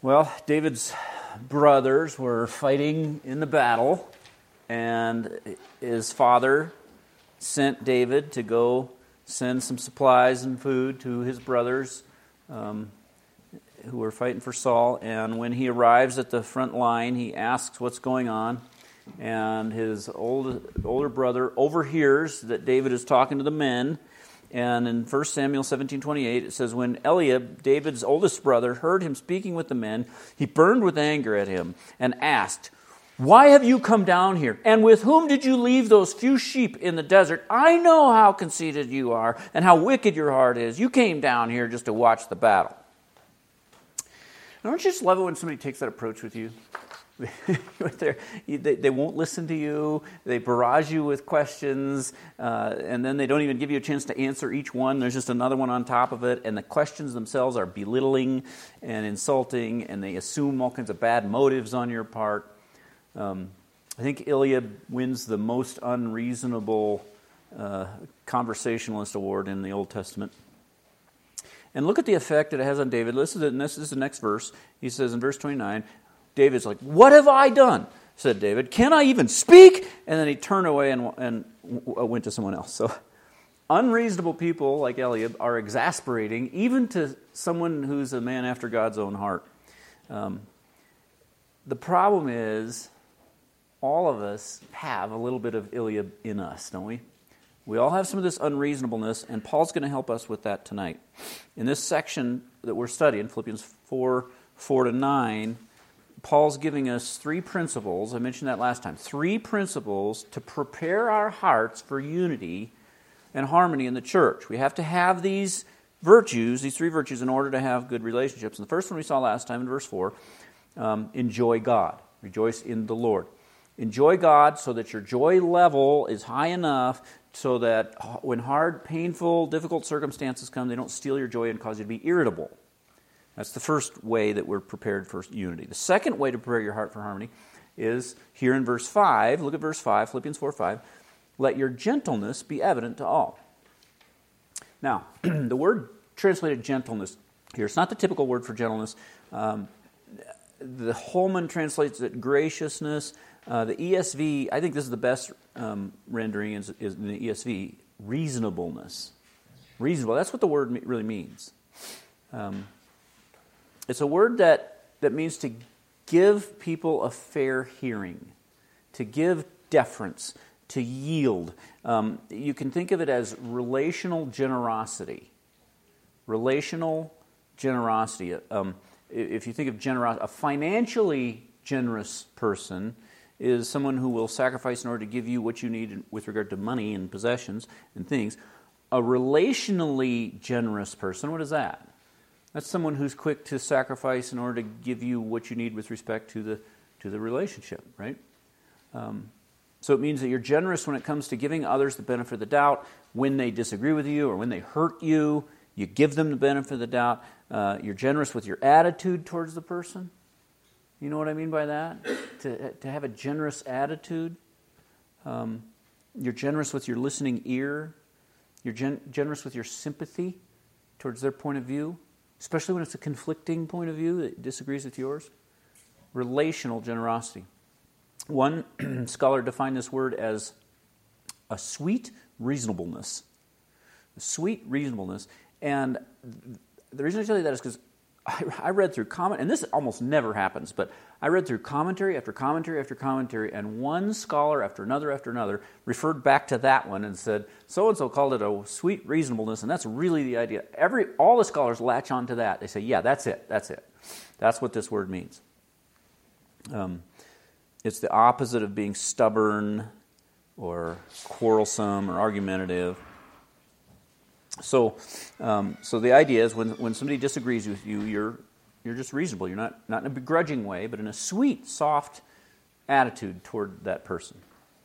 Well, David's brothers were fighting in the battle, and his father sent David to go send some supplies and food to his brothers who were fighting for Saul. And when he arrives at the front line, he asks what's going on. And his older brother overhears that David is talking to the men. And in 1 Samuel 17:28, it says, when Eliab, David's oldest brother, heard him speaking with the men, he burned with anger at him and asked, "Why have you come down here? And with whom did you leave those few sheep in the desert? I know how conceited you are and how wicked your heart is. You came down here just to watch the battle." Don't you just love it when somebody takes that approach with you? They won't listen to you. They barrage you with questions, and then they don't even give you a chance to answer each one. There's just another one on top of it, and the questions themselves are belittling and insulting, and they assume all kinds of bad motives on your part. I think Eliab wins the most unreasonable conversationalist award in the Old Testament. And look at the effect that it has on David. This is the next verse. He says in verse 29, David's like, "What have I done?" said David. "Can I even speak?" And then he turned away and went to someone else. So unreasonable people like Eliab are exasperating even to someone who's a man after God's own heart. The problem is all of us have a little bit of Eliab in us, don't we? We all have some of this unreasonableness, and Paul's going to help us with that tonight. In this section that we're studying, Philippians 4:4-9, Paul's giving us three principles. I mentioned that last time. Three principles to prepare our hearts for unity and harmony in the church. We have to have these virtues, these three virtues, in order to have good relationships. And the first one we saw last time in verse 4, enjoy God. Rejoice in the Lord. Enjoy God so that your joy level is high enough so that when hard, painful, difficult circumstances come, they don't steal your joy and cause you to be irritable. That's the first way that we're prepared for unity. The second way to prepare your heart for harmony is here in verse 5. Look at verse 5, Philippians 4:5. Let your gentleness be evident to all. Now, the word translated gentleness here, it's not the typical word for gentleness. The Holman translates it graciousness. The ESV, I think this is the best rendering is in the ESV, reasonableness. Reasonable, that's what the word really means. It's a word that means to give people a fair hearing, to give deference, to yield. You can think of it as relational generosity. Relational generosity. If you think of generosity, a financially generous person is someone who will sacrifice in order to give you what you need with regard to money and possessions and things. A relationally generous person, what is that? That's someone who's quick to sacrifice in order to give you what you need with respect to the relationship, right? So it means that you're generous when it comes to giving others the benefit of the doubt. When they disagree with you or when they hurt you, you give them the benefit of the doubt. You're generous with your attitude towards the person. You know what I mean by that? To have a generous attitude. You're generous with your listening ear. You're generous with your sympathy towards their point of view, especially when it's a conflicting point of view that disagrees with yours. Relational generosity. One scholar defined this word as a sweet reasonableness. A sweet reasonableness. And the reason I tell you that is because I read through and this almost never happens, but I read through commentary after commentary after commentary, and one scholar after another referred back to that one and said, so-and-so called it a sweet reasonableness, and that's really the idea. All the scholars latch on to that. They say, yeah, that's it. That's what this word means. It's the opposite of being stubborn or quarrelsome or argumentative. So the idea is when somebody disagrees with you, you're just reasonable. You're not in a begrudging way, but in a sweet, soft attitude toward that person.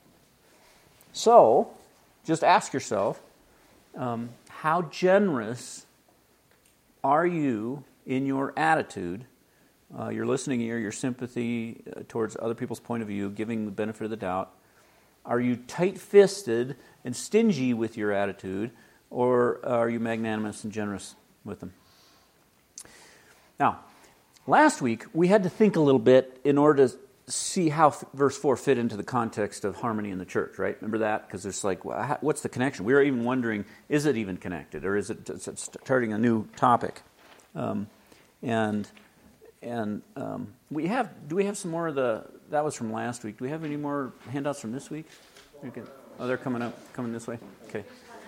So, just ask yourself, how generous are you in your attitude, your listening ear, your sympathy towards other people's point of view, giving the benefit of the doubt? Are you tight-fisted and stingy with your attitude? Or are you magnanimous and generous with them? Now, Last week, we had to think a little bit in order to see how verse 4 fit into the context of harmony in the church, right? Remember that? Because there's like, well, what's the connection? We were even wondering, is it even connected, or is it starting a new topic? Do we have some more of that was from last week. Do we have any more handouts from this week? Oh, they're coming this way? Okay.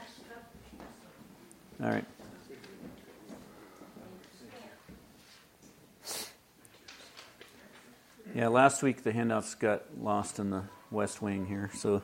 All right. Yeah, last week the handouts got lost in the West Wing here, so...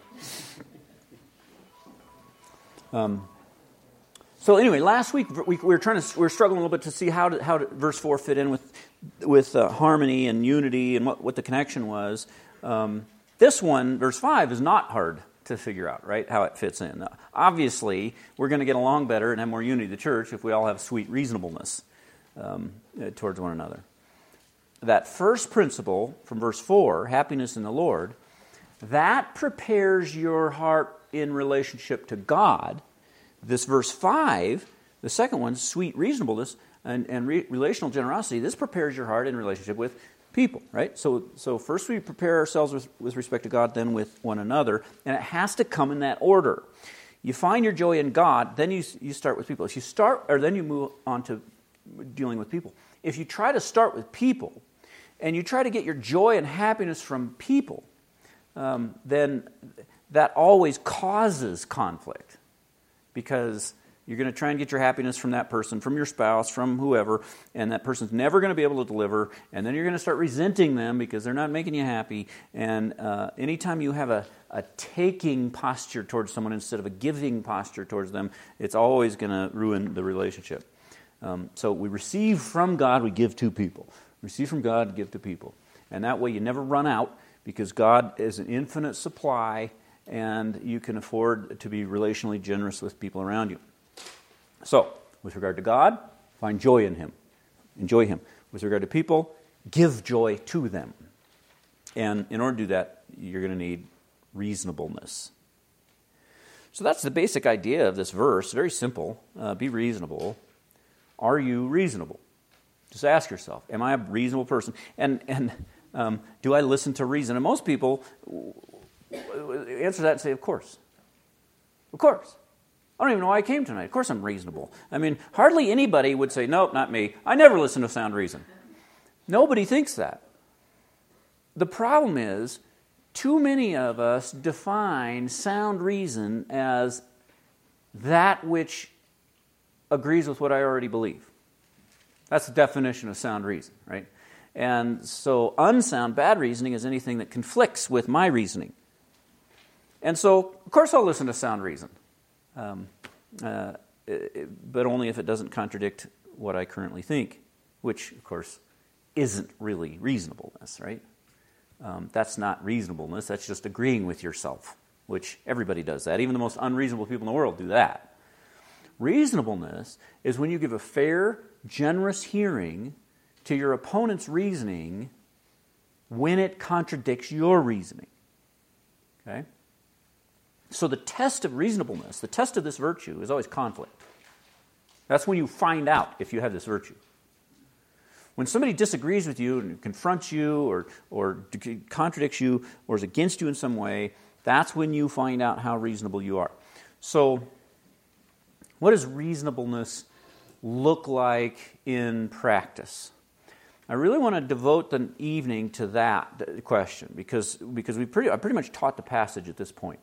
So anyway, last week we were struggling a little bit to see how verse 4 fit in with harmony and unity and what the connection was. This one, verse 5, is not hard to figure out, right? How it fits in. Obviously, we're going to get along better and have more unity in the church if we all have sweet reasonableness towards one another. That first principle from verse 4, happiness in the Lord, that prepares your heart in relationship to God. This verse 5, the second one, sweet reasonableness and relational generosity, this prepares your heart in relationship with people, right? So first we prepare ourselves with respect to God, then with one another, and it has to come in that order. You find your joy in God, then you start with people. If you start, or then you move on to dealing with people. If you try to start with people, and you try to get your joy and happiness from people, then that always causes conflict. Because you're going to try and get your happiness from that person, from your spouse, from whoever, and that person's never going to be able to deliver, and then you're going to start resenting them because they're not making you happy. And anytime you have a taking posture towards someone instead of a giving posture towards them, it's always going to ruin the relationship. So we receive from God, we give to people. Receive from God, give to people. And that way you never run out, because God is an infinite supply, and you can afford to be relationally generous with people around you. So, with regard to God, find joy in Him. Enjoy Him. With regard to people, give joy to them. And in order to do that, you're going to need reasonableness. So that's the basic idea of this verse. Very simple. Be reasonable. Are you reasonable? Just ask yourself, am I a reasonable person? And do I listen to reason? And most people answer that and say, of course. Of course. I don't even know why I came tonight. Of course I'm reasonable. I mean, hardly anybody would say, nope, not me. I never listen to sound reason. Nobody thinks that. The problem is, too many of us define sound reason as that which agrees with what I already believe. That's the definition of sound reason, right? And so unsound, bad reasoning is anything that conflicts with my reasoning. And so, of course, I'll listen to sound reason, but only if it doesn't contradict what I currently think, which, of course, isn't really reasonableness, right? That's not reasonableness. That's just agreeing with yourself, which everybody does that. Even the most unreasonable people in the world do that. Reasonableness is when you give a fair, generous hearing to your opponent's reasoning when it contradicts your reasoning. Okay? So the test of reasonableness, the test of this virtue, is always conflict. That's when you find out if you have this virtue. When somebody disagrees with you and confronts you or contradicts you or is against you in some way, that's when you find out how reasonable you are. So, what does reasonableness look like in practice? I really want to devote the evening to that question because I pretty much taught the passage at this point.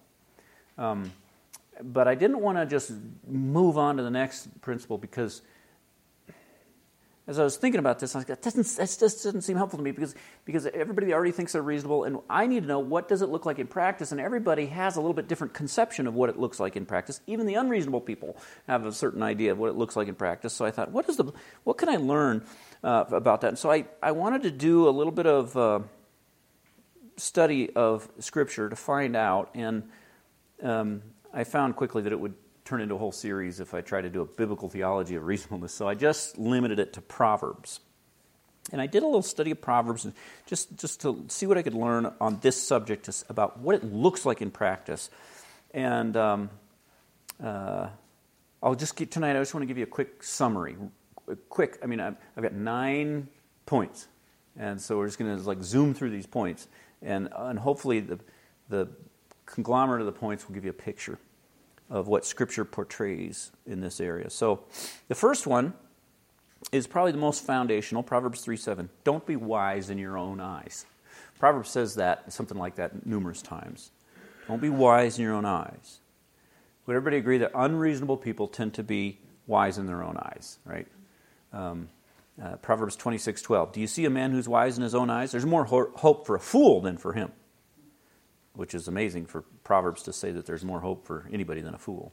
But I didn't want to just move on to the next principle because as I was thinking about this, I was like, that just doesn't seem helpful to me because everybody already thinks they're reasonable, and I need to know what does it look like in practice, and everybody has a little bit different conception of what it looks like in practice. Even the unreasonable people have a certain idea of what it looks like in practice. So I thought, what can I learn about that? And so I wanted to do a little bit of study of Scripture to find out, and I found quickly that it would turn into a whole series if I tried to do a biblical theology of reasonableness. So I just limited it to Proverbs. And I did a little study of Proverbs just to see what I could learn on this subject about what it looks like in practice. And I'll just tonight I just want to give you a quick summary. I've got 9 points. And so we're just going to zoom through these points. And hopefully the conglomerate of the points will give you a picture of what Scripture portrays in this area. So the first one is probably the most foundational, Proverbs 3:7. Don't be wise in your own eyes. Proverbs says that, something like that, numerous times. Don't be wise in your own eyes. Would everybody agree that unreasonable people tend to be wise in their own eyes, right? Proverbs 26:12. Do you see a man who's wise in his own eyes? There's more hope for a fool than for him, which is amazing for Proverbs to say that there's more hope for anybody than a fool.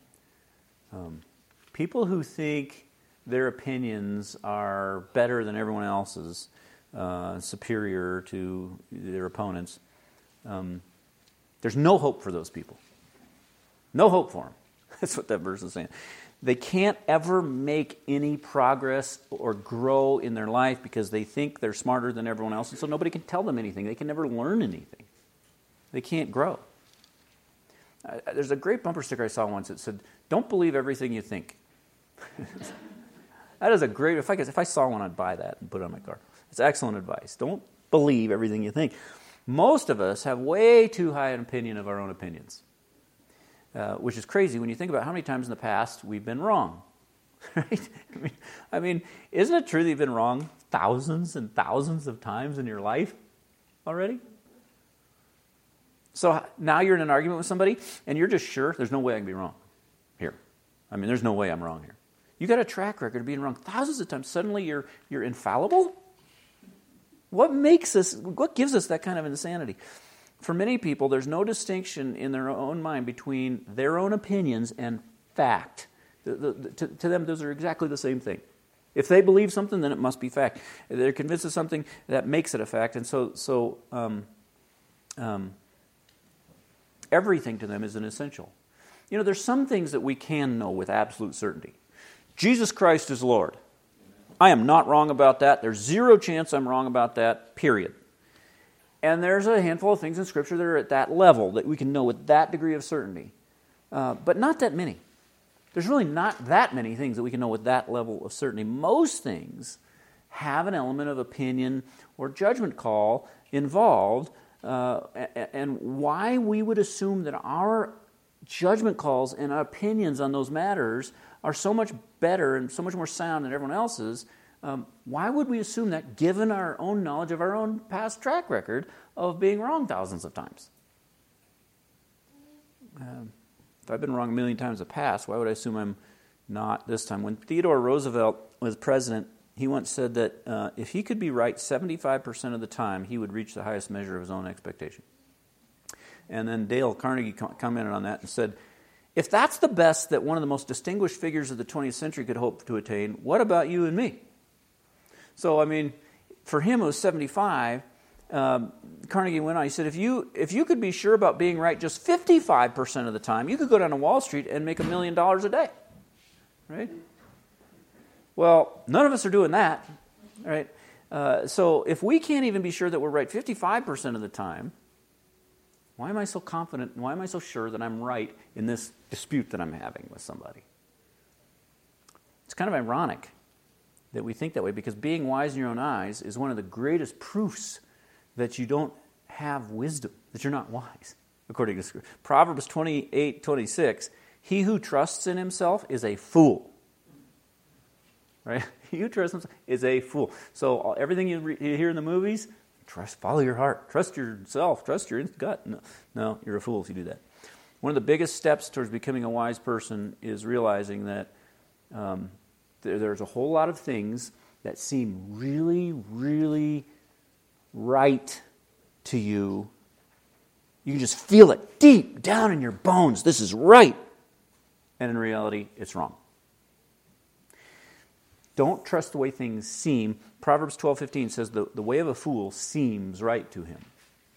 People who think their opinions are better than everyone else's, superior to their opponents, there's no hope for those people. No hope for them. That's what that verse is saying. They can't ever make any progress or grow in their life because they think they're smarter than everyone else, and so nobody can tell them anything. They can never learn anything. They can't grow. There's a great bumper sticker I saw once that said, "Don't believe everything you think." That is a great, if I saw one, I'd buy that and put it on my car. It's excellent advice. Don't believe everything you think. Most of us have way too high an opinion of our own opinions, which is crazy when you think about how many times in the past we've been wrong. Right? I mean, isn't it true that you've been wrong thousands and thousands of times in your life already? So now you're in an argument with somebody, and you're just sure there's no way I can be wrong here. I mean, there's no way I'm wrong here. You got a track record of being wrong thousands of times. Suddenly you're infallible? What gives us that kind of insanity? For many people, there's no distinction in their own mind between their own opinions and fact. To them, those are exactly the same thing. If they believe something, then it must be fact. They're convinced of something that makes it a fact, and so everything to them is an essential. You know, there's some things that we can know with absolute certainty. Jesus Christ is Lord. I am not wrong about that. There's zero chance I'm wrong about that, period. And there's a handful of things in Scripture that are at that level that we can know with that degree of certainty. But not that many. There's really not that many things that we can know with that level of certainty. Most things have an element of opinion or judgment call involved, and why we would assume that our judgment calls and opinions on those matters are so much better and so much more sound than everyone else's. Why would we assume that given our own knowledge of our own past track record of being wrong thousands of times? If I've been wrong a million times in the past, why would I assume I'm not this time? When Theodore Roosevelt was president, he once said that if he could be right 75% of the time, he would reach the highest measure of his own expectation. And then Dale Carnegie commented on that and said, if that's the best that one of the most distinguished figures of the 20th century could hope to attain, what about you and me? So, I mean, for him it was 75. Carnegie went on, he said, if you could be sure about being right just 55% of the time, you could go down to Wall Street and make $1 million a day. Right? Well, none of us are doing that. Right? So if we can't even be sure that we're right 55% of the time, why am I so confident, why am I so sure that I'm right in this dispute that I'm having with somebody? It's kind of ironic that we think that way, because being wise in your own eyes is one of the greatest proofs that you don't have wisdom, that you're not wise, according to Scripture. Proverbs 28:26, he who trusts in himself is a fool. Right? He who trusts himself is a fool. So everything you hear in the movies, follow your heart. Trust yourself. Trust your gut. No, you're a fool if you do that. One of the biggest steps towards becoming a wise person is realizing that there's a whole lot of things that seem really, really right to you. You can just feel it deep down in your bones. This is right. And in reality, it's wrong. Don't trust the way things seem. Proverbs 12:15 says the way of a fool seems right to him.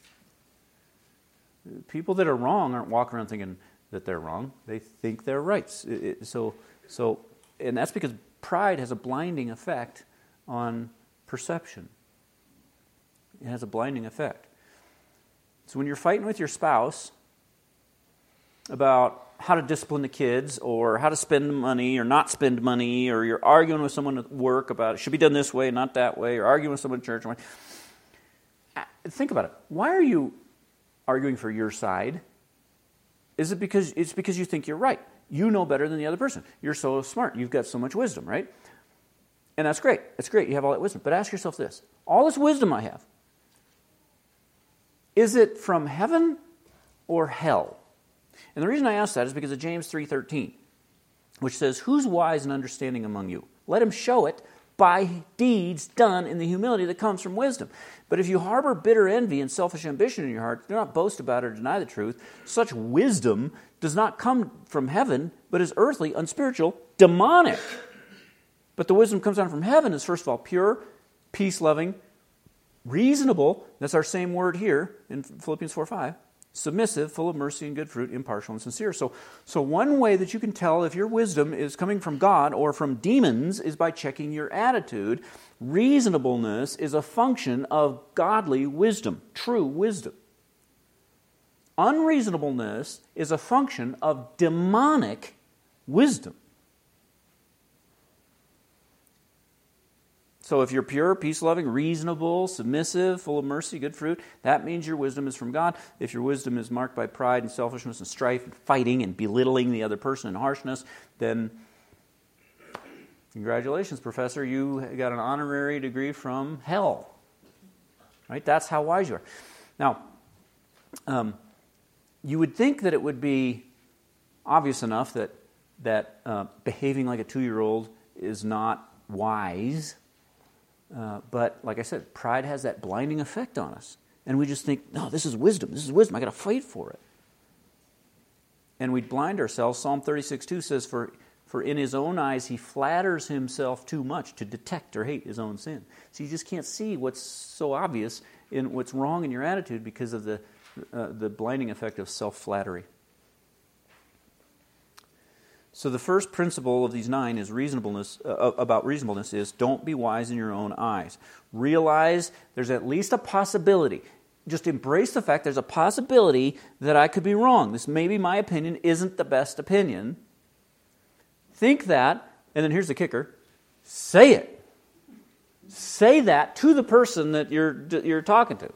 People that are wrong aren't walking around thinking that they're wrong. They think they're right. And that's because pride has a blinding effect on perception. It has a blinding effect. So when you're fighting with your spouse about how to discipline the kids, or how to spend money or not spend money, or you're arguing with someone at work about it should be done this way, not that way, or arguing with someone at church. Think about it. Why are you arguing for your side? Is it because you think you're right? You know better than the other person. You're so smart. You've got so much wisdom, right? And that's great. It's great. You have all that wisdom. But ask yourself this. All this wisdom I have, is it from heaven or hell? And the reason I ask that is because of James 3:13, which says, "Who's wise and understanding among you? Let him show it by deeds done in the humility that comes from wisdom. But if you harbor bitter envy and selfish ambition in your heart, do not boast about it or deny the truth. Such wisdom does not come from heaven, but is earthly, unspiritual, demonic. But the wisdom comes down from heaven is, first of all, pure, peace-loving, reasonable." That's our same word here in Philippians 4:5. "Submissive, full of mercy and good fruit, impartial and sincere." So one way that you can tell if your wisdom is coming from God or from demons is by checking your attitude. Reasonableness is a function of godly wisdom, true wisdom. Unreasonableness is a function of demonic wisdom. So if you're pure, peace-loving, reasonable, submissive, full of mercy, good fruit, that means your wisdom is from God. If your wisdom is marked by pride and selfishness and strife and fighting and belittling the other person and harshness, then congratulations, professor, you got an honorary degree from hell. Right? That's how wise you are. Now, you would think that it would be obvious enough that behaving like a 2-year-old is not wise. But like I said, pride has that blinding effect on us. And we just think, no, this is wisdom. This is wisdom. I got to fight for it. And we blind ourselves. Psalm 36:2 says, For in his own eyes he flatters himself too much to detect or hate his own sin. So you just can't see what's so obvious in what's wrong in your attitude because of the blinding effect of self-flattery. So the first principle of these 9 is about reasonableness is don't be wise in your own eyes. Realize there's at least a possibility. Just embrace the fact there's a possibility that I could be wrong. This maybe my opinion isn't the best opinion. Think that, and then here's the kicker. Say it. Say that to the person that you're talking to.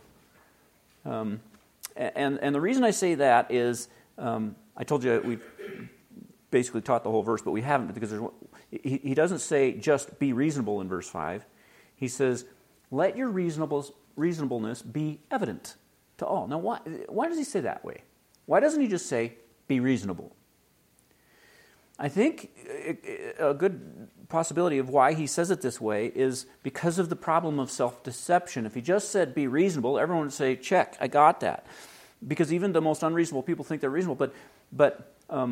And the reason I say that is, I told you we've basically taught the whole verse, but we haven't because he doesn't say just be reasonable in verse 5. He says, let your reasonableness be evident to all. Now, why does he say that way? Why doesn't he just say be reasonable? I think a good possibility of why he says it this way is because of the problem of self-deception. If he just said be reasonable, everyone would say, check, I got that. Because even the most unreasonable people think they're reasonable, but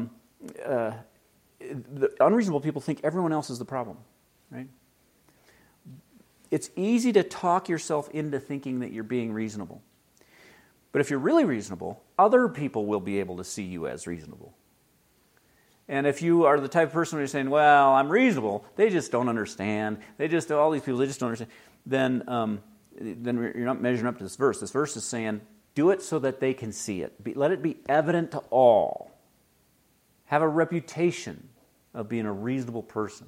the unreasonable people think everyone else is the problem, right? It's easy to talk yourself into thinking that you're being reasonable. But if you're really reasonable, other people will be able to see you as reasonable. And if you are the type of person who's saying, well, I'm reasonable, they just don't understand, all these people, they just don't understand, then you're not measuring up to this verse. This verse is saying, do it so that they can see it. Let it be evident to all. Have a reputation of being a reasonable person.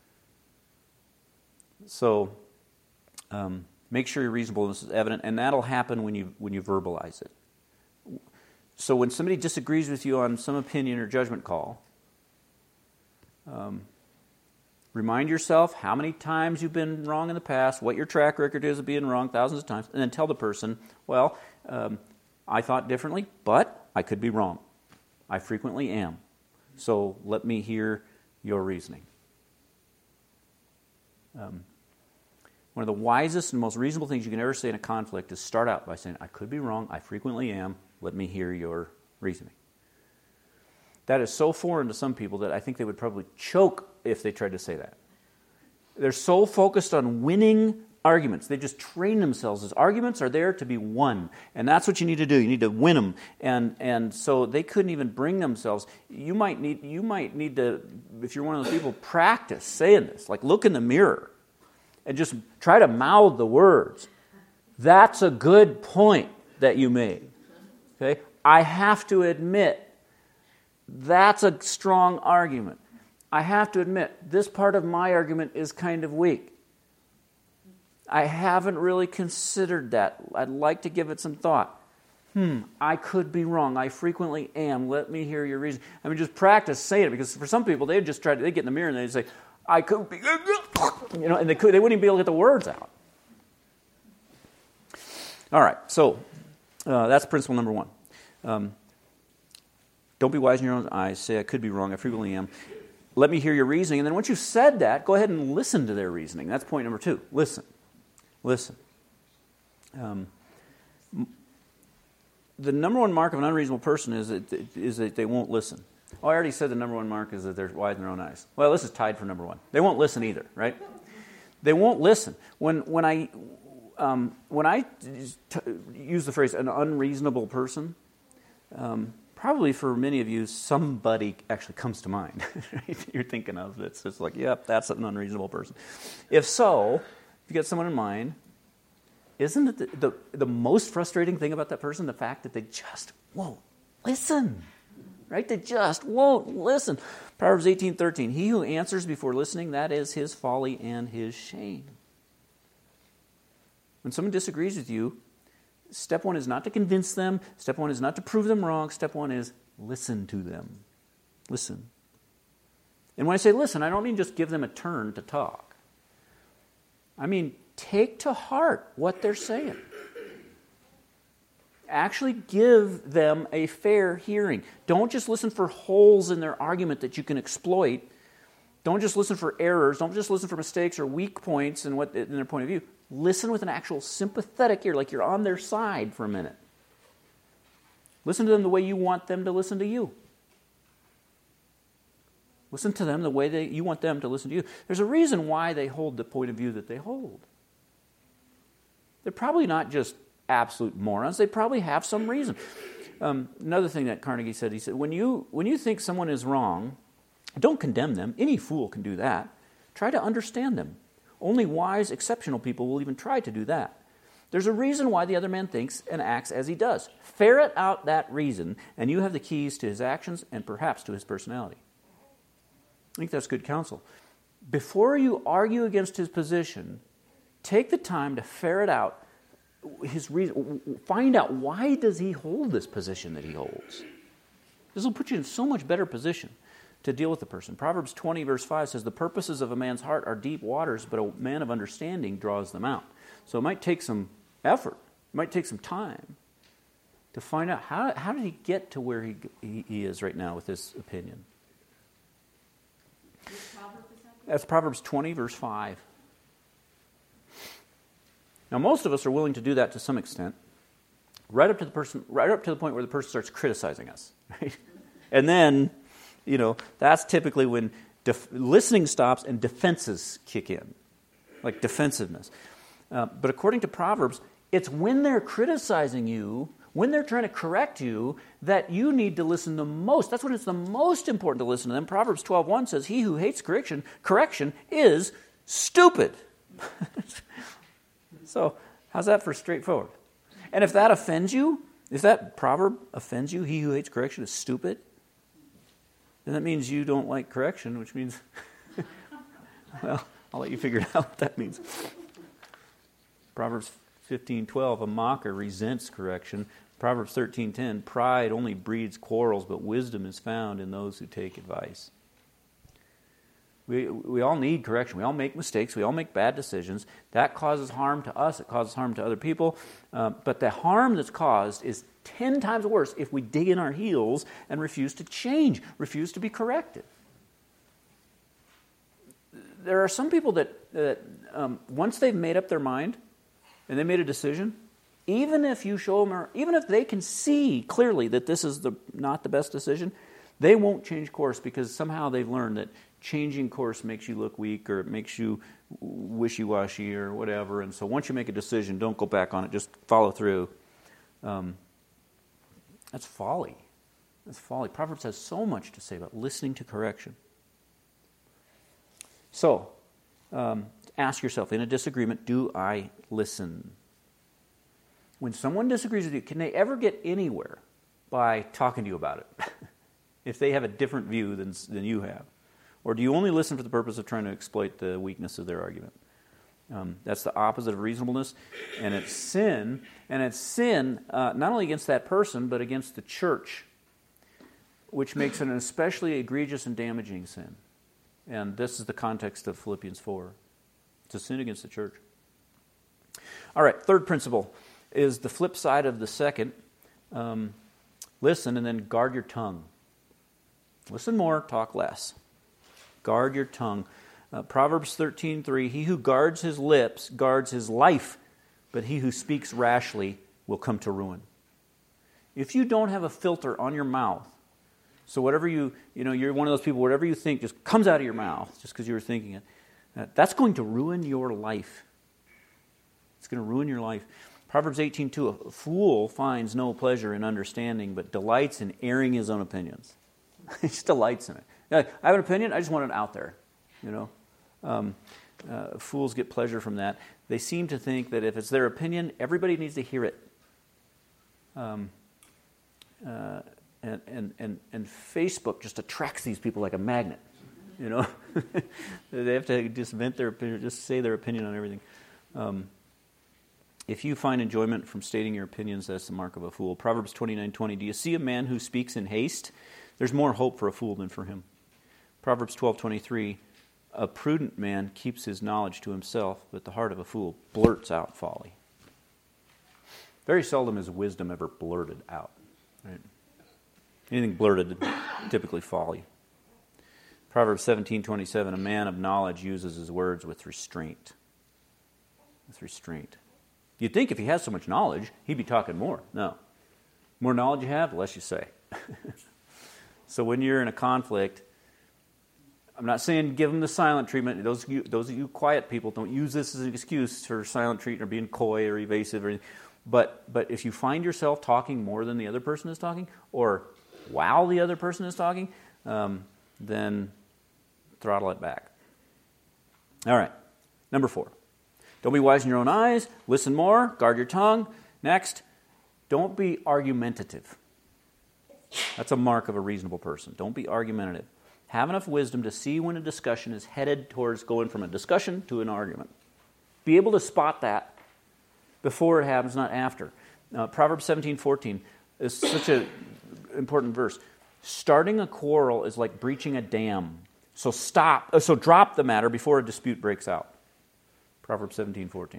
So, make sure your reasonableness is evident, and that'll happen when you verbalize it. So when somebody disagrees with you on some opinion or judgment call, remind yourself how many times you've been wrong in the past, what your track record is of being wrong thousands of times, and then tell the person, well, I thought differently, but I could be wrong. I frequently am. So let me hear your reasoning. One of the wisest and most reasonable things you can ever say in a conflict is start out by saying, I could be wrong, I frequently am, let me hear your reasoning. That is so foreign to some people that I think they would probably choke if they tried to say that. They're so focused on winning arguments. They just train themselves as arguments are there to be won. And that's what you need to do. You need to win them. And so they couldn't even bring themselves. You might need to, if you're one of those people, practice saying this. Like look in the mirror and just try to mouth the words. That's a good point that you made. Okay? I have to admit That's a strong argument. I have to admit, this part of my argument is kind of weak. I haven't really considered that. I'd like to give it some thought. I could be wrong. I frequently am. Let me hear your reason. I mean, just practice saying it, because for some people, they'd get in the mirror and they'd say, I could be, and they wouldn't even be able to get the words out. All right, so that's principle number one. Don't be wise in your own eyes. Say, I could be wrong. I frequently am. Let me hear your reasoning. And then once you've said that, go ahead and listen to their reasoning. That's point number two. Listen. The number one mark of an unreasonable person is that they won't listen. Oh, I already said the number one mark is that they're wise in their own eyes. Well, this is tied for number one. They won't listen either, right? They won't listen. When I use the phrase an unreasonable person, probably for many of you, somebody actually comes to mind. Right? You're thinking of that's just like, yep, that's an unreasonable person. If so, if you get someone in mind, isn't it the most frustrating thing about that person the fact that they just won't listen? Right? They just won't listen. Proverbs 18:13. He who answers before listening, that is his folly and his shame. When someone disagrees with you, step one is not to convince them. Step one is not to prove them wrong. Step one is listen to them. Listen. And when I say listen, I don't mean just give them a turn to talk. I mean, take to heart what they're saying. Actually give them a fair hearing. Don't just listen for holes in their argument that you can exploit. Don't just listen for errors. Don't just listen for mistakes or weak points in their point of view. Listen with an actual sympathetic ear, like you're on their side for a minute. Listen to them the way you want them to listen to you. Listen to them the way you want them to listen to you. There's a reason why they hold the point of view that they hold. They're probably not just absolute morons. They probably have some reason. Another thing that Carnegie said, he said, when you think someone is wrong, don't condemn them. Any fool can do that. Try to understand them. Only wise, exceptional people will even try to do that. There's a reason why the other man thinks and acts as he does. Ferret out that reason, and you have the keys to his actions and perhaps to his personality. I think that's good counsel. Before you argue against his position, take the time to ferret out his reason. Find out, why does he hold this position that he holds? This will put you in so much better position to deal with the person. Proverbs 20 verse 5 says, the purposes of a man's heart are deep waters, but a man of understanding draws them out. So it might take some effort. It might take some time to find out how did he get to where he is right now with this opinion. That's Proverbs 20 verse 5. Now, most of us are willing to do that to some extent, right up to the point where the person starts criticizing us, right? And then, that's typically when listening stops and defenses kick in, like defensiveness. But according to Proverbs, it's when they're criticizing you, when they're trying to correct you, that you need to listen the most. That's when it's the most important to listen to them. Proverbs 12:1 says, he who hates correction is stupid. So, how's that for straightforward? And if that offends you, if that proverb offends you, he who hates correction is stupid, then that means you don't like correction, which means, well, I'll let you figure out what that means. Proverbs 15:12, a mocker resents correction. Proverbs 13:10, pride only breeds quarrels, but wisdom is found in those who take advice. We all need correction. We all make mistakes. We all make bad decisions. That causes harm to us. It causes harm to other people. But the harm that's caused is 10 times worse if we dig in our heels and refuse to change, refuse to be corrected. There are some people that once they've made up their mind and they made a decision, even if you show them, or even if they can see clearly that this is not the best decision, they won't change course because somehow they've learned that changing course makes you look weak, or it makes you wishy-washy or whatever. And so once you make a decision, don't go back on it. Just follow through. That's folly. That's folly. Proverbs has so much to say about listening to correction. So, ask yourself, in a disagreement, do I listen? When someone disagrees with you, can they ever get anywhere by talking to you about it? if they have a different view than you have? Or do you only listen for the purpose of trying to exploit the weakness of their argument? That's the opposite of reasonableness, and it's sin. And it's sin not only against that person, but against the church, which makes it an especially egregious and damaging sin. And this is the context of Philippians 4. It's a sin against the church. All right, third principle is the flip side of the second. Listen and then guard your tongue. Listen more, talk less. Guard your tongue. Proverbs 13:3, he who guards his lips guards his life, but he who speaks rashly will come to ruin. If you don't have a filter on your mouth, so whatever you're one of those people, whatever you think just comes out of your mouth just because you were thinking it, that's going to ruin your life. It's going to ruin your life. Proverbs 18:2, a fool finds no pleasure in understanding, but delights in airing his own opinions. He just delights in it. I have an opinion, I just want it out there. Fools get pleasure from that. They seem to think that if it's their opinion, everybody needs to hear it. And Facebook just attracts these people like a magnet. They have to just vent their opinion, just say their opinion on everything. If you find enjoyment from stating your opinions, that's the mark of a fool. Proverbs 29:20, do you see a man who speaks in haste? There's more hope for a fool than for him. Proverbs 12:23, a prudent man keeps his knowledge to himself, but the heart of a fool blurts out folly. Very seldom is wisdom ever blurted out. Right? Anything blurted, typically folly. Proverbs 17:27, a man of knowledge uses his words with restraint. With restraint. You'd think if he has so much knowledge, he'd be talking more. No. More knowledge you have, the less you say. So when you're in a conflict, I'm not saying give them the silent treatment. Those of you quiet people, don't use this as an excuse for silent treatment or being coy or evasive or anything. But if you find yourself talking more than the other person is talking, or while the other person is talking, then throttle it back. All right, number 4. Don't be wise in your own eyes. Listen more. Guard your tongue. Next, don't be argumentative. That's a mark of a reasonable person. Don't be argumentative. Have enough wisdom to see when a discussion is headed towards going from a discussion to an argument. Be able to spot that before it happens, not after. Proverbs 17:14 is such an important verse. Starting a quarrel is like breaching a dam. So drop the matter before a dispute breaks out. Proverbs 17:14.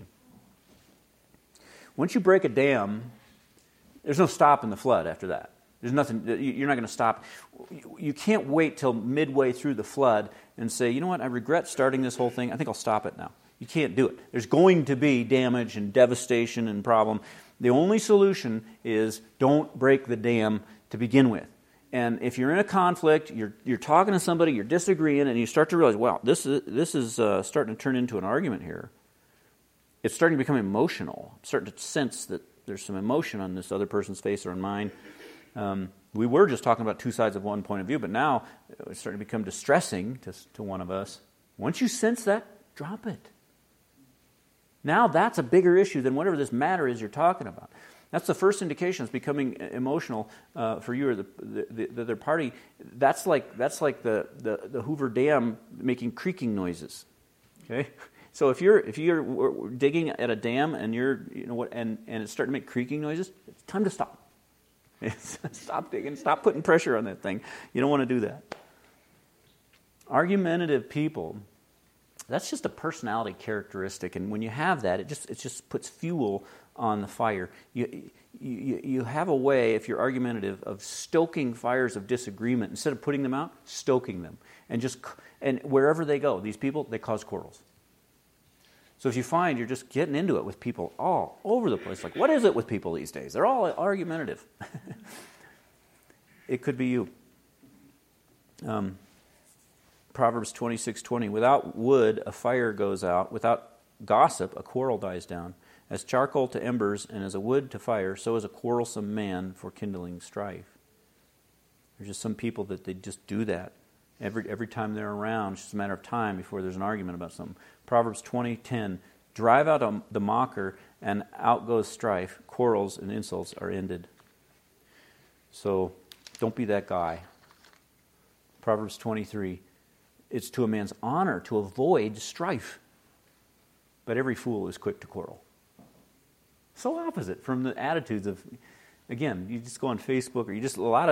Once you break a dam, there's no stopping the flood after that. There's nothing, you're not going to stop. You can't wait till midway through the flood and say, you know what, I regret starting this whole thing. I think I'll stop it now. You can't do it. There's going to be damage and devastation and problem. The only solution is don't break the dam to begin with. And if you're in a conflict, you're talking to somebody, you're disagreeing, and you start to realize, wow, this is starting to turn into an argument here. It's starting to become emotional. I'm starting to sense that there's some emotion on this other person's face or in mine. We were just talking about two sides of one point of view, but now it's starting to become distressing to one of us. Once you sense that, drop it. Now that's a bigger issue than whatever this matter is you're talking about. That's the first indication it's becoming emotional for you or the other party. That's like the Hoover Dam making creaking noises. Okay, so if you're digging at a dam and and it's starting to make creaking noises, it's time to stop. Stop digging. Stop putting pressure on that thing. You don't want to do that. Argumentative people, that's just a personality characteristic, and when you have that, it just puts fuel on the fire. You have a way, if you're argumentative, of stoking fires of disagreement instead of putting them out, stoking them, and wherever they go, these people, they cause quarrels. So if you find you're just getting into it with people all over the place, like what is it with people these days? They're all argumentative. It could be you. Proverbs 26:20, without wood a fire goes out, without gossip a quarrel dies down. As charcoal to embers and as a wood to fire, so is a quarrelsome man for kindling strife. There's just some people that they just do that. Every time they're around, it's just a matter of time before there's an argument about something. Proverbs 20:10, drive out the mocker and out goes strife. Quarrels and insults are ended. So don't be that guy. Proverbs 23, it's to a man's honor to avoid strife, but every fool is quick to quarrel. So opposite from the attitudes of, again, you just go on Facebook, or you just a lot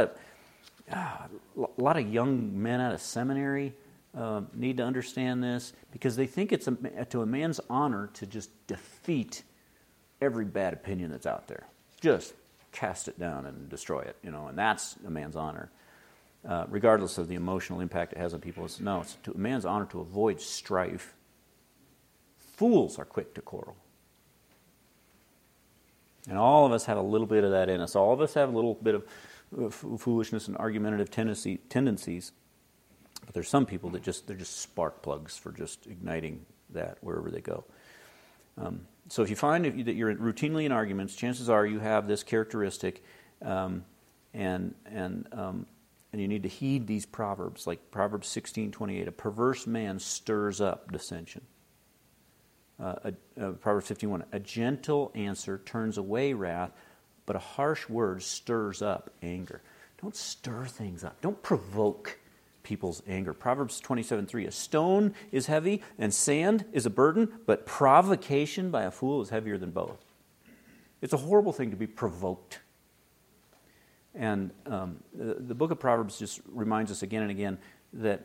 of young men out of seminary need to understand this, because they think it's to a man's honor to just defeat every bad opinion that's out there. Just cast it down and destroy it, and that's a man's honor. Regardless of the emotional impact it has on people. It's to a man's honor to avoid strife. Fools are quick to quarrel. And all of us have a little bit of that in us. All of us have a little bit of foolishness and argumentative tendencies. But there's some people that they're just spark plugs for just igniting that wherever they go. So if you find that you're routinely in arguments, chances are you have this characteristic, and you need to heed these proverbs, like Proverbs 16:28. A perverse man stirs up dissension. Proverbs 15:1. A gentle answer turns away wrath, but a harsh word stirs up anger. Don't stir things up. Don't provoke people's anger. Proverbs 27:3. A stone is heavy and sand is a burden, but provocation by a fool is heavier than both. It's a horrible thing to be provoked. And the book of Proverbs just reminds us again and again that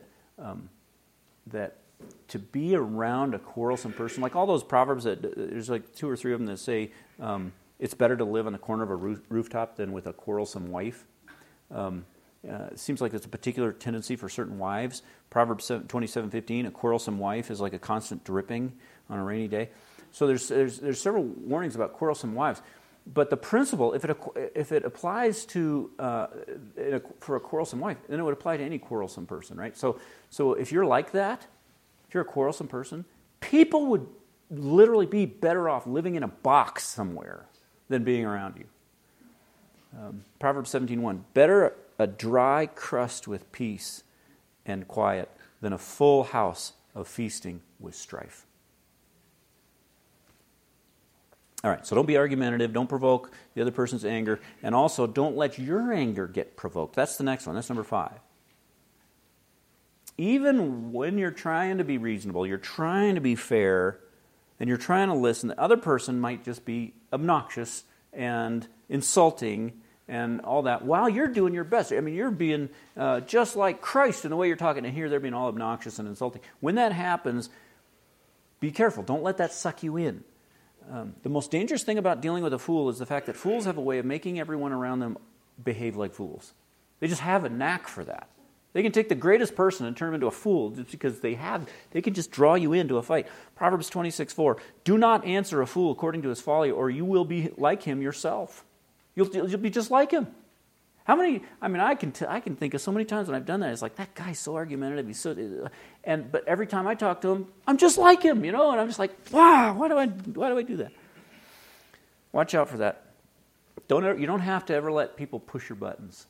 to be around a quarrelsome person, like all those proverbs, there's like 2 or 3 of them that say it's better to live on the corner of a rooftop than with a quarrelsome wife. It seems like it's a particular tendency for certain wives. Proverbs 27:15, a quarrelsome wife is like a constant dripping on a rainy day. So there's several warnings about quarrelsome wives. But the principle, if it applies to for a quarrelsome wife, then it would apply to any quarrelsome person, right? So if you're like that, if you're a quarrelsome person, people would literally be better off living in a box somewhere than being around you. Proverbs 17:1, better a dry crust with peace and quiet than a full house of feasting with strife. All right, so don't be argumentative, don't provoke the other person's anger, and also don't let your anger get provoked. That's the next one. That's number 5. Even when you're trying to be reasonable, you're trying to be fair, and you're trying to listen, the other person might just be obnoxious and insulting and all that, while you're doing your best. I mean, you're being just like Christ in the way you're talking, and here they're being all obnoxious and insulting. When that happens, be careful. Don't let that suck you in. The most dangerous thing about dealing with a fool is the fact that fools have a way of making everyone around them behave like fools. They just have a knack for that. They can take the greatest person and turn him into a fool just because they can just draw you into a fight. Proverbs 26:4. Do not answer a fool according to his folly, or you will be like him yourself. You'll be just like him. How many? I mean, I can think of so many times when I've done that. It's like, that guy's so argumentative. He's so, but every time I talk to him, I'm just like him, and I'm just like, wow, why do I do that? Watch out for that. You don't have to ever let people push your buttons.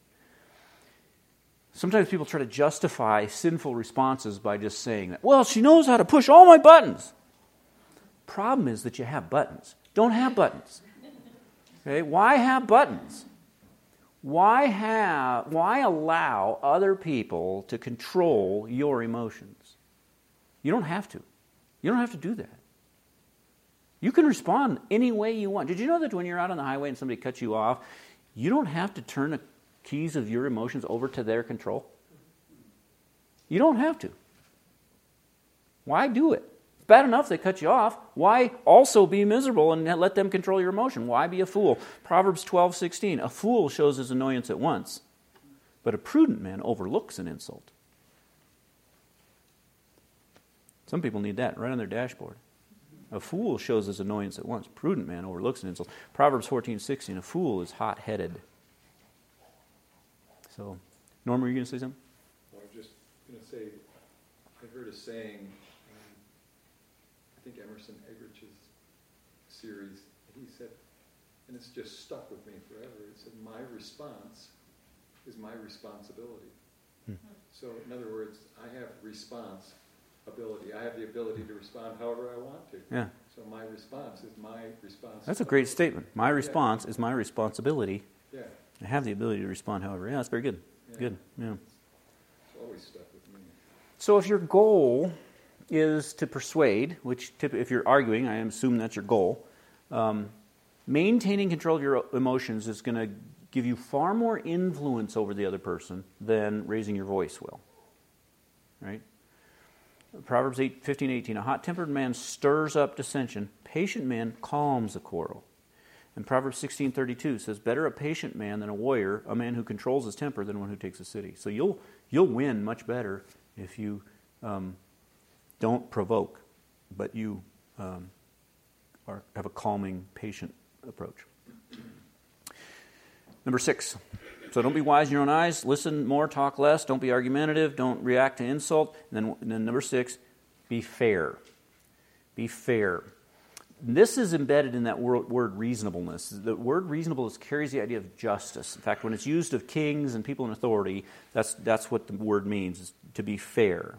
Sometimes people try to justify sinful responses by just saying that, well, she knows how to push all my buttons. Problem is that you have buttons. Don't have buttons. Okay? Why have buttons? Why allow other people to control your emotions? You don't have to. You don't have to do that. You can respond any way you want. Did you know that when you're out on the highway and somebody cuts you off, you don't have to turn the keys of your emotions over to their control? You don't have to. Why do it? It's bad enough they cut you off. Why also be miserable and let them control your emotion? Why be a fool? Proverbs 12:16. A fool shows his annoyance at once, but a prudent man overlooks an insult. Some people need that right on their dashboard. A fool shows his annoyance at once. Prudent man overlooks an insult. Proverbs 14:16. A fool is hot-headed. So, Norm, were you going to say something? Well, I'm just going to say, I heard a saying, I think Emerson Eggerich's series, he said, and it's just stuck with me forever, he said, my response is my responsibility. So, in other words, I have responsibility. I have the ability to respond however I want to. Yeah. So my response is my responsibility. That's a great statement. My response is my responsibility. Yeah. I have the ability to respond however. Yeah, that's very good. Yeah. Good. Yeah. always stuck with me. So if your goal is to persuade, which if you're arguing, I assume that's your goal, maintaining control of your emotions is going to give you far more influence over the other person than raising your voice will. Right? Proverbs 15:18, a hot-tempered man stirs up dissension. Patient man calms a quarrel. And Proverbs 16:32 says, better a patient man than a warrior, a man who controls his temper than one who takes a city. So you'll win much better if you don't provoke, but you have a calming, patient approach. Number 6. So don't be wise in your own eyes. Listen more, talk less. Don't be argumentative. Don't react to insult. And then number 6, be fair. Be fair. This is embedded in that word reasonableness. The word reasonableness carries the idea of justice. In fact, when it's used of kings and people in authority, that's what the word means, is to be fair.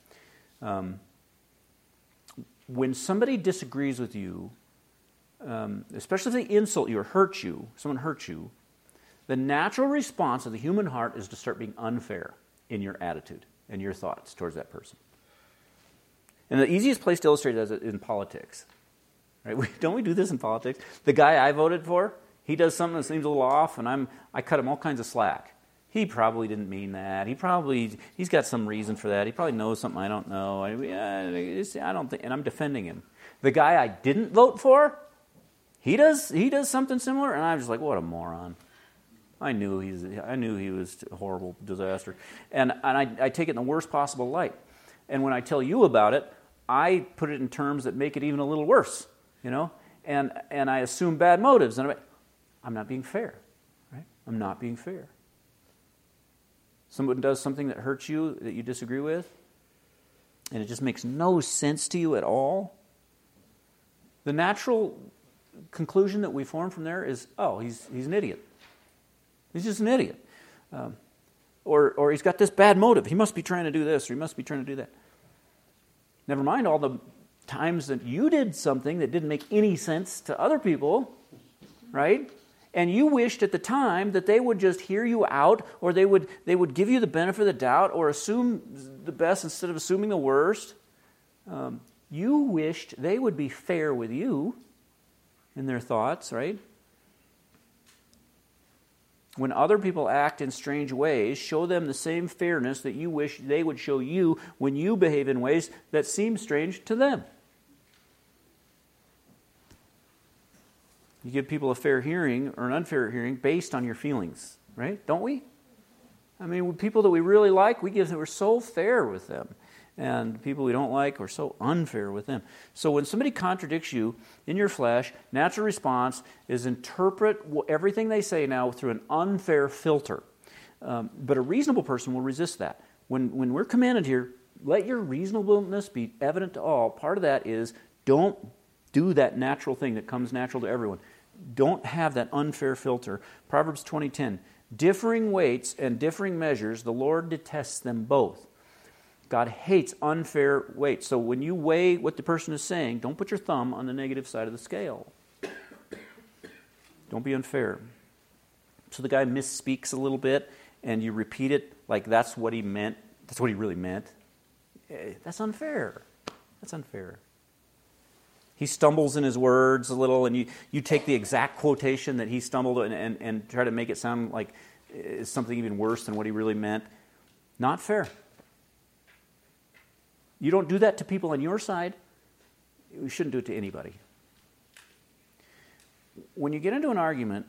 When somebody disagrees with you, especially if they insult you or hurt you, someone hurts you, the natural response of the human heart is to start being unfair in your attitude and your thoughts towards that person. And the easiest place to illustrate that is in politics. Right? Don't we do this in politics? The guy I voted for, he does something that seems a little off, and I cut him all kinds of slack. He probably didn't mean that. He's got some reason for that. He probably knows something I don't know. I don't think, and I'm defending him. The guy I didn't vote for, he does something similar, and I'm just like, what a moron. I knew he was a horrible disaster, and I take it in the worst possible light. And when I tell you about it, I put it in terms that make it even a little worse, and I assume bad motives, and I'm not being fair, right? I'm not being fair. Someone does something that hurts you, that you disagree with, and it just makes no sense to you at all. The natural conclusion that we form from there is, oh, he's an idiot. He's just an idiot. Or he's got this bad motive. He must be trying to do this, or he must be trying to do that. Never mind all the times that you did something that didn't make any sense to other people, right? And you wished at the time that they would just hear you out, or they would give you the benefit of the doubt, or assume the best instead of assuming the worst. You wished they would be fair with you in their thoughts, right? When other people act in strange ways, show them the same fairness that you wish they would show you when you behave in ways that seem strange to them. You give people a fair hearing or an unfair hearing based on your feelings, right? Don't we? I mean, with people that we really like, we're so fair with them. And people we don't like, we're so unfair with them. So when somebody contradicts you in your flesh, natural response is interpret everything they say now through an unfair filter. But a reasonable person will resist that. When we're commanded here, let your reasonableness be evident to all. Part of that is don't do that natural thing that comes natural to everyone. Don't have that unfair filter. Proverbs 20:10, differing weights and differing measures, the Lord detests them both. God hates unfair weights. So when you weigh what the person is saying, don't put your thumb on the negative side of the scale. Don't be unfair. So the guy misspeaks a little bit, and you repeat it like that's what he meant. That's what he really meant. That's unfair. That's unfair. He stumbles in his words a little, and you take the exact quotation that he stumbled and try to make it sound like it's something even worse than what he really meant. Not fair. You don't do that to people on your side. You shouldn't do it to anybody. When you get into an argument,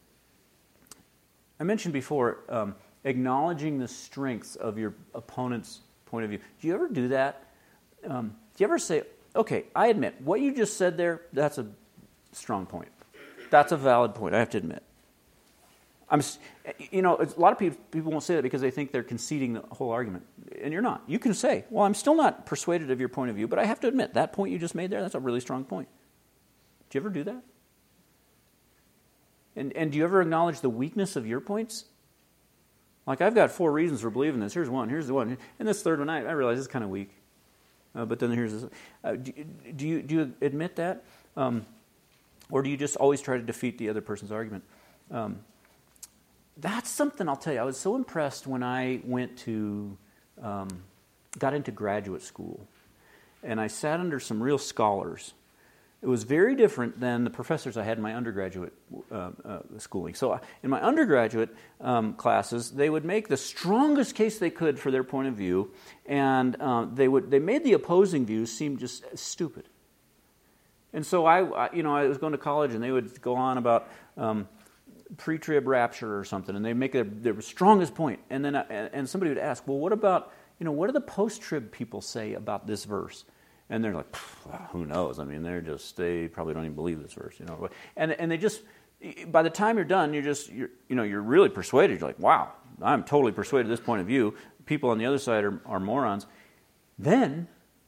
I mentioned before, acknowledging the strengths of your opponent's point of view. Do you ever do that? Do you ever say, okay, I admit, what you just said there, that's a strong point. That's a valid point, I have to admit. A lot of people won't say that because they think they're conceding the whole argument. And you're not. You can say, well, I'm still not persuaded of your point of view, but I have to admit, that point you just made there, that's a really strong point. Do you ever do that? And do you ever acknowledge the weakness of your points? Like, I've got 4 reasons for believing this. Here's the one. And this third one, I realize is kind of weak. But then here's this. Do you admit that? Or do you just always try to defeat the other person's argument? That's something I'll tell you. I was so impressed when I went to got into graduate school, and I sat under some real scholars. It was very different than the professors I had in my undergraduate schooling. So in my undergraduate classes, they would make the strongest case they could for their point of view, and they made the opposing views seem just stupid. And so I was going to college, and they would go on about pre-trib rapture or something, and they'd make their strongest point, and then and somebody would ask, well, what about what do the post-trib people say about this verse? And they're like, who knows? I mean, they probably don't even believe this verse, And they just, by the time you're done, you're really persuaded. You're like, wow, I'm totally persuaded of this point of view. People on the other side are morons. Then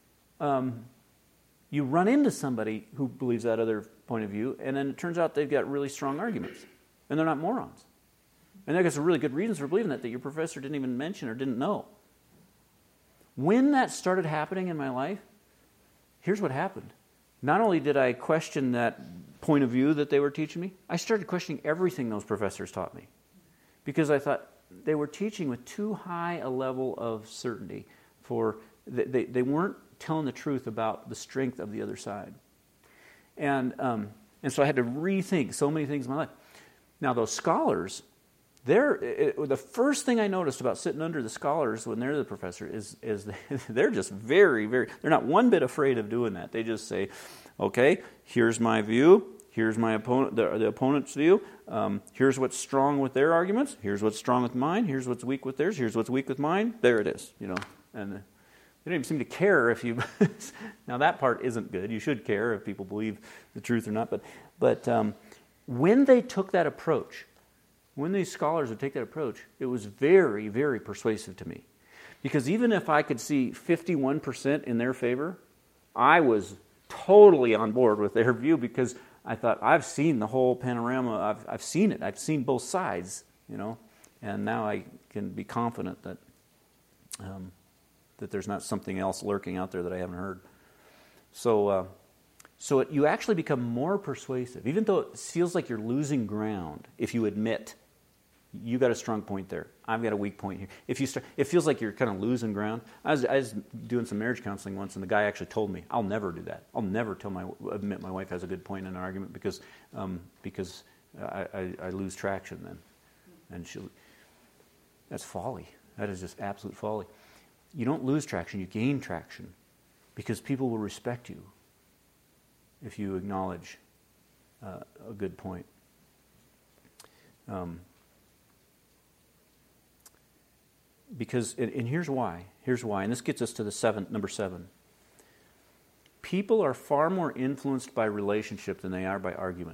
you run into somebody who believes that other point of view, and then it turns out they've got really strong arguments, and they're not morons. And they've got some really good reasons for believing that your professor didn't even mention or didn't know. When that started happening in my life, here's what happened. Not only did I question that point of view that they were teaching me, I started questioning everything those professors taught me. Because I thought they were teaching with too high a level of certainty. They weren't telling the truth about the strength of the other side. And so I had to rethink so many things in my life. Now those scholars, the first thing I noticed about sitting under the scholars when they're the professor is they're just very, very, they're not one bit afraid of doing that. They just say, okay, here's my view, here's my opponent, the opponent's view, here's what's strong with their arguments, here's what's strong with mine, here's what's weak with theirs, here's what's weak with mine, there it is, and they don't even seem to care if you, now that part isn't good, you should care if people believe the truth or not, but when they took that approach, when these scholars would take that approach, it was very, very persuasive to me. Because even if I could see 51% in their favor, I was totally on board with their view because I thought, I've seen the whole panorama, I've seen it, I've seen both sides, and now I can be confident that there's not something else lurking out there that I haven't heard. So you actually become more persuasive, even though it feels like you're losing ground if you admit you got a strong point there. I've got a weak point here. It feels like you're kind of losing ground. I was doing some marriage counseling once, and the guy actually told me, "I'll never do that. I'll never admit my wife has a good point in an argument because I lose traction then." And that's folly. That is just absolute folly. You don't lose traction; you gain traction, because people will respect you if you acknowledge a good point. Because, and here's why, and this gets us to number 7. People are far more influenced by relationship than they are by argument.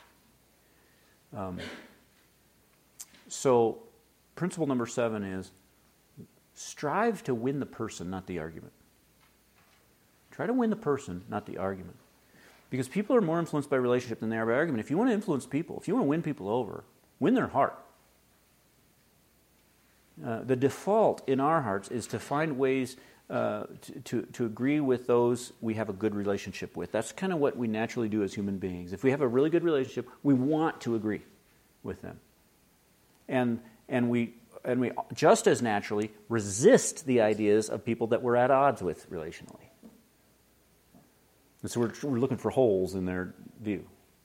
So, principle number 7 is, strive to win the person, not the argument. Try to win the person, not the argument. Because people are more influenced by relationship than they are by argument. If you want to influence people, if you want to win people over, win their heart. The default in our hearts is to find ways to agree with those we have a good relationship with. That's kind of what we naturally do as human beings. If we have a really good relationship, we want to agree with them. And we just as naturally resist the ideas of people that we're at odds with relationally. And so we're looking for holes in their view.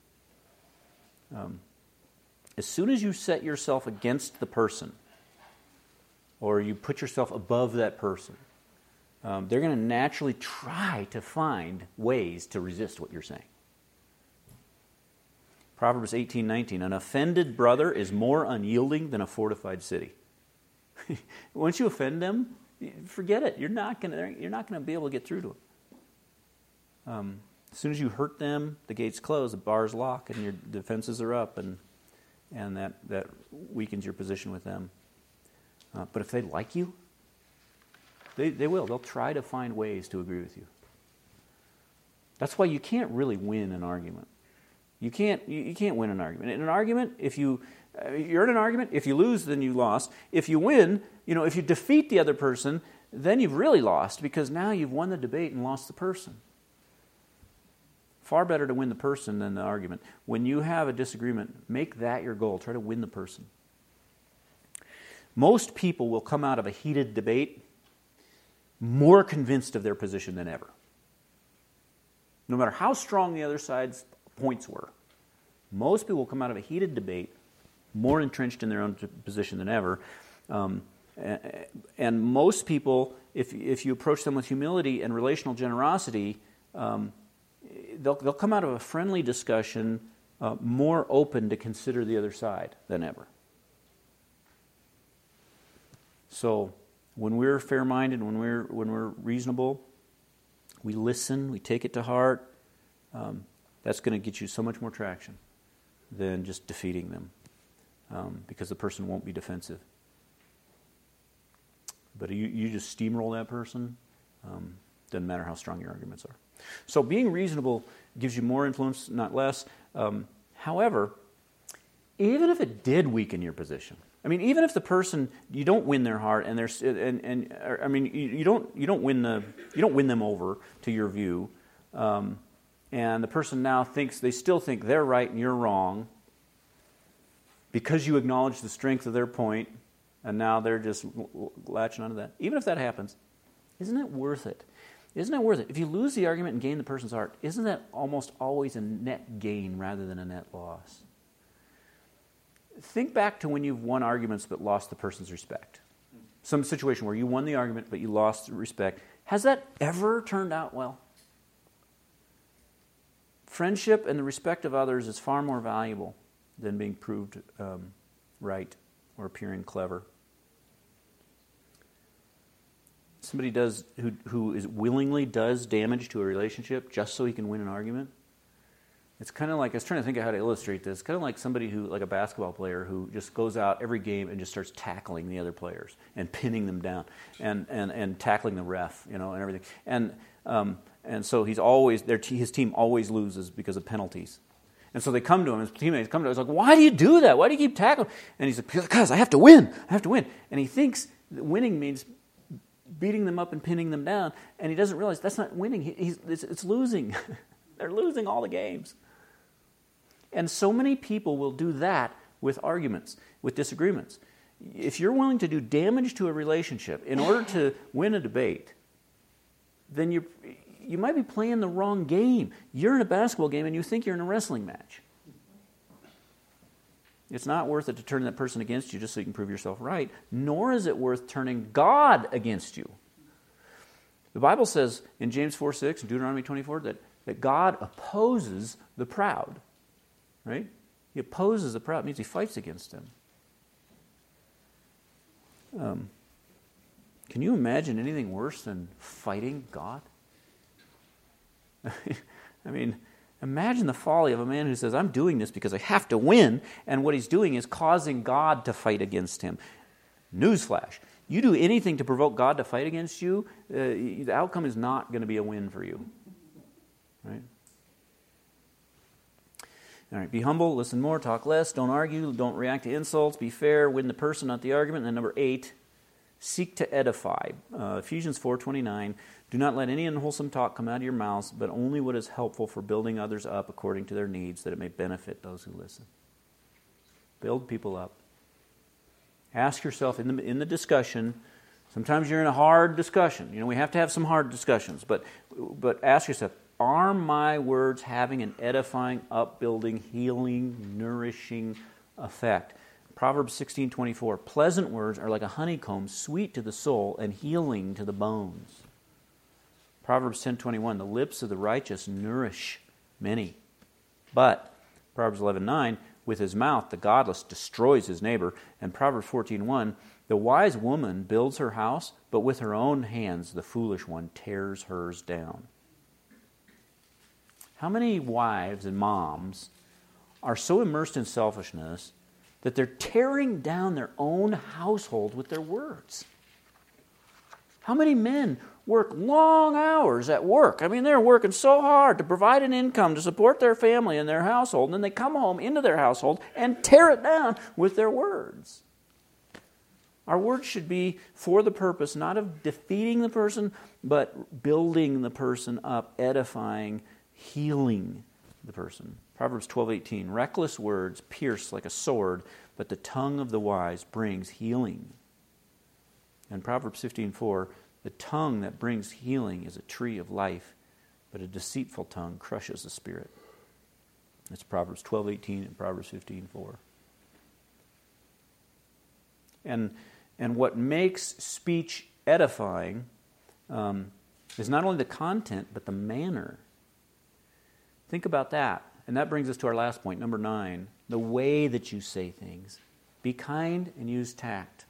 As soon as you set yourself against the person, or you put yourself above that person, they're going to naturally try to find ways to resist what you're saying. Proverbs 18:19, an offended brother is more unyielding than a fortified city. Once you offend them, forget it. You're not going to be able to get through to them. As soon as you hurt them, the gates close, the bars lock, and your defenses are up, and that weakens your position with them. But if they like you, they will. They'll try to find ways to agree with you. That's why you can't really win an argument. You can't win an argument. In an argument, if you're in an argument, if you lose, then you lost. If you win, if you defeat the other person, then you've really lost, because now you've won the debate and lost the person. Far better to win the person than the argument. When you have a disagreement, make that your goal. Try to win the person. Most people will come out of a heated debate more convinced of their position than ever. No matter how strong the other side's points were, most people will come out of a heated debate more entrenched in their own position than ever. And most people, if you approach them with humility and relational generosity, they'll come out of a friendly discussion more open to consider the other side than ever. So when we're fair-minded, when we're reasonable, we listen, we take it to heart. That's going to get you so much more traction than just defeating them, because the person won't be defensive. But you just steamroll that person, doesn't matter how strong your arguments are. So being reasonable gives you more influence, not less. However, even if it did weaken your position, I mean, even if the person, you don't win their heart, and I mean, you don't win them over to your view, and the person now they still think they're right and you're wrong, because you acknowledge the strength of their point, and now they're just latching onto that. Even if that happens, isn't it worth it? Isn't it worth it? If you lose the argument and gain the person's heart, isn't that almost always a net gain rather than a net loss? Think back to when you've won arguments but lost the person's respect. Some situation where you won the argument but you lost respect. Has that ever turned out well? Friendship and the respect of others is far more valuable than being proved right or appearing clever. Somebody who willingly does damage to a relationship just so he can win an argument. It's kind of like, I was trying to think of how to illustrate this. Kind of like somebody like a basketball player who just goes out every game and just starts tackling the other players and pinning them down and tackling the ref, and everything. And so his team always loses because of penalties. And so they come to him, his teammates come to him, it's like, why do you do that? Why do you keep tackling? And he's like, because I have to win. I have to win. And he thinks that winning means beating them up and pinning them down, and he doesn't realize that's not winning. It's losing. They're losing all the games. And so many people will do that with arguments, with disagreements. If you're willing to do damage to a relationship in order to win a debate, then you might be playing the wrong game. You're in a basketball game and you think you're in a wrestling match. It's not worth it to turn that person against you just so you can prove yourself right, nor is it worth turning God against you. The Bible says in James 4:6 and Deuteronomy 24 that God opposes the proud. Right? He opposes the proud. It means he fights against them. Can you imagine anything worse than fighting God? I mean, imagine the folly of a man who says, I'm doing this because I have to win, and what he's doing is causing God to fight against him. Newsflash. You do anything to provoke God to fight against you, the outcome is not going to be a win for you. Right? All right, be humble, listen more, talk less, don't argue, don't react to insults, be fair, win the person, not the argument. And then number 8, seek to edify. Ephesians 4:29, do not let any unwholesome talk come out of your mouths, but only what is helpful for building others up according to their needs, that it may benefit those who listen. Build people up. Ask yourself in the discussion, sometimes you're in a hard discussion. We have to have some hard discussions, but ask yourself, are my words having an edifying, upbuilding, healing, nourishing effect? Proverbs 16:24, pleasant words are like a honeycomb, sweet to the soul and healing to the bones. Proverbs 10:21, the lips of the righteous nourish many. But, Proverbs 11:9, with his mouth the godless destroys his neighbor. And Proverbs 14:1, the wise woman builds her house, but with her own hands the foolish one tears hers down. How many wives and moms are so immersed in selfishness that they're tearing down their own household with their words? How many men work long hours at work? I mean, they're working so hard to provide an income to support their family and their household, and then they come home into their household and tear it down with their words. Our words should be for the purpose not of defeating the person, but building the person up, edifying, healing the person. Proverbs 12:18, reckless words pierce like a sword, but the tongue of the wise brings healing. And Proverbs 15:4, The tongue that brings healing is a tree of life, but a deceitful tongue crushes the spirit. That's Proverbs 12:18 and Proverbs 15:4. And what makes speech edifying is not only the content, but the manner. Think about that. And that brings us to our last point, number 9. The way that you say things. Be kind and use tact.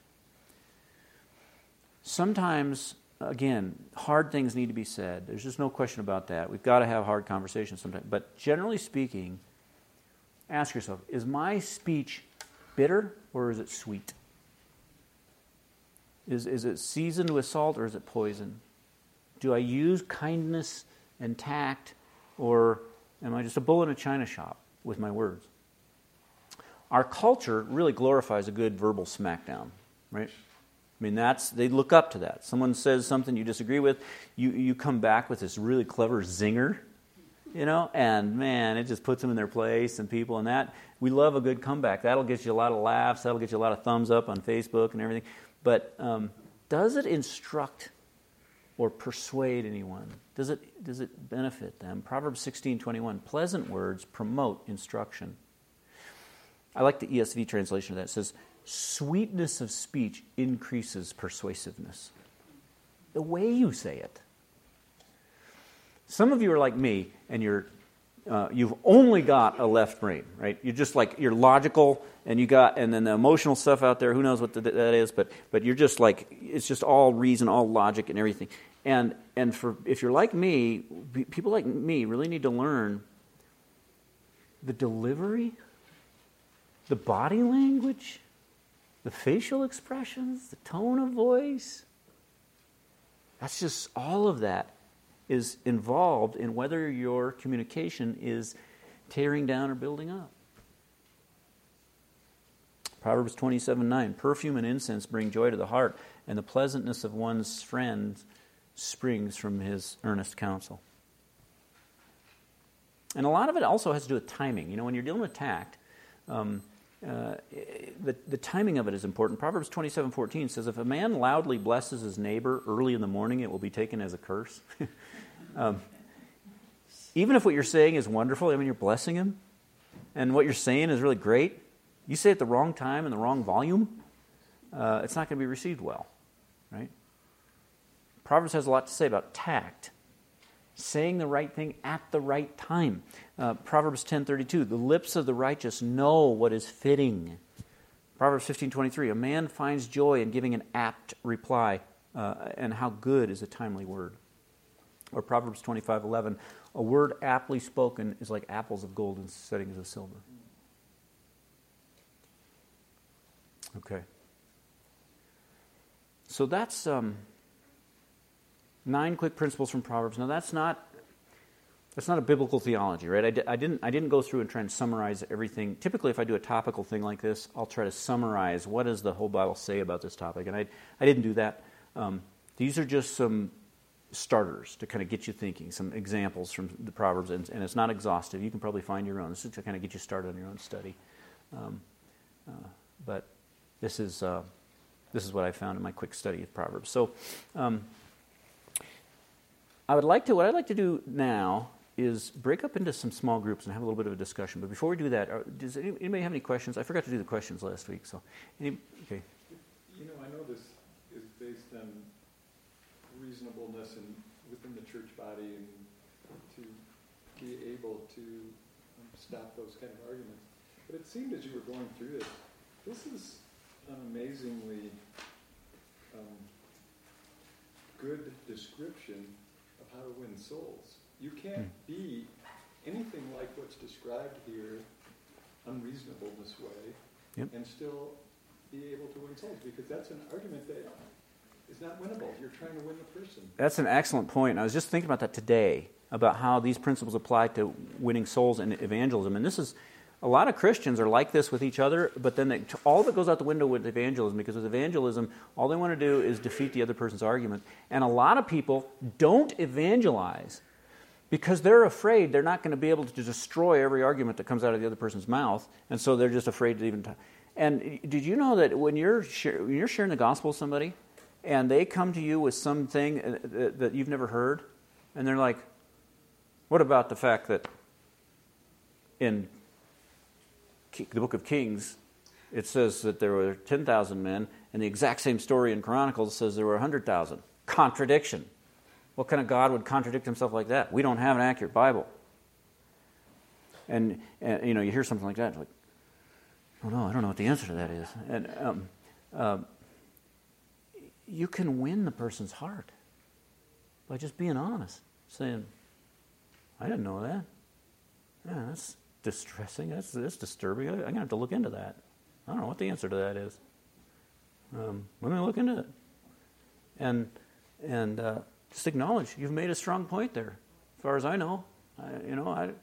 Sometimes, again, hard things need to be said. There's just no question about that. We've got to have hard conversations sometimes. But generally speaking, ask yourself, is my speech bitter or is it sweet? Is it seasoned with salt or is it poison? Do I use kindness and tact, or am I just a bull in a china shop with my words? Our culture really glorifies a good verbal smackdown, right? I mean, they look up to that. Someone says something you disagree with, you come back with this really clever zinger, and man, it just puts them in their place and people and that. We love a good comeback. That'll get you a lot of laughs. That'll get you a lot of thumbs up on Facebook and everything. But does it instruct or persuade anyone? Does it benefit them? Proverbs 16:21, pleasant words promote instruction. I like the ESV translation of that. It says, sweetness of speech increases persuasiveness. The way you say it. Some of you are like me, and you've only got a left brain, right? You're logical, and then the emotional stuff out there, who knows what that is, but you're just like, it's just all reason, all logic and everything. And if you're like me, people like me really need to learn the delivery, the body language, the facial expressions, the tone of voice. That's just, all of that is involved in whether your communication is tearing down or building up. Proverbs 27:9, perfume and incense bring joy to the heart, and the pleasantness of one's friend springs from his earnest counsel. And a lot of it also has to do with timing. When you're dealing with tact, the timing of it is important. Proverbs 27:14 says, if a man loudly blesses his neighbor early in the morning, it will be taken as a curse. Even if what you're saying is wonderful, you're blessing him, and what you're saying is really great, you say it at the wrong time and the wrong volume, it's not going to be received well, right? Proverbs has a lot to say about tact, saying the right thing at the right time. Proverbs 10:32, the lips of the righteous know what is fitting. Proverbs 15:23, a man finds joy in giving an apt reply, and how good is a timely word. Or Proverbs 25:11, a word aptly spoken is like apples of gold in settings of silver. Okay. So that's 9 quick principles from Proverbs. Now that's not a biblical theology, right? I didn't go through and try and summarize everything. Typically, if I do a topical thing like this, I'll try to summarize what does the whole Bible say about this topic, and I didn't do that. These are just some starters to kind of get you thinking, some examples from the Proverbs, and it's not exhaustive. You can probably find your own. This is to kind of get you started on your own study. But this is what I found in my quick study of Proverbs. So what I'd like to do now is break up into some small groups and have a little bit of a discussion. But before we do that, does anybody have any questions? I forgot to do the questions last week. So, okay. I know this is based on reasonableness and within the church body, and to be able to stop those kind of arguments. But it seemed as you were going through this is an amazingly good description of how to win souls. You can't be anything like what's described here, unreasonable this way, and still be able to win souls, because that's an argument that is not winnable. You're trying to win the person. That's an excellent point. I was just thinking about that today, about how these principles apply to winning souls and evangelism. And this is, a lot of Christians are like this with each other, but then all of it goes out the window with evangelism, because with evangelism, all they want to do is defeat the other person's argument. And a lot of people don't evangelize because they're afraid they're not going to be able to destroy every argument that comes out of the other person's mouth, and so they're just afraid to even... And did you know that when you're sharing the gospel with somebody, and they come to you with something that you've never heard, and they're like, what about the fact that in the book of Kings, it says that there were 10,000 men, and the exact same story in Chronicles says there were 100,000. Contradiction. What kind of God would contradict himself like that? We don't have an accurate Bible. And you hear something like that, it's like, oh no, I don't know what the answer to that is. And you can win the person's heart by just being honest, saying, I didn't know that. Yeah, that's distressing. That's disturbing. I'm going to have to look into that. I don't know what the answer to that is. Let me look into it. And just acknowledge you've made a strong point there, as far as I know. You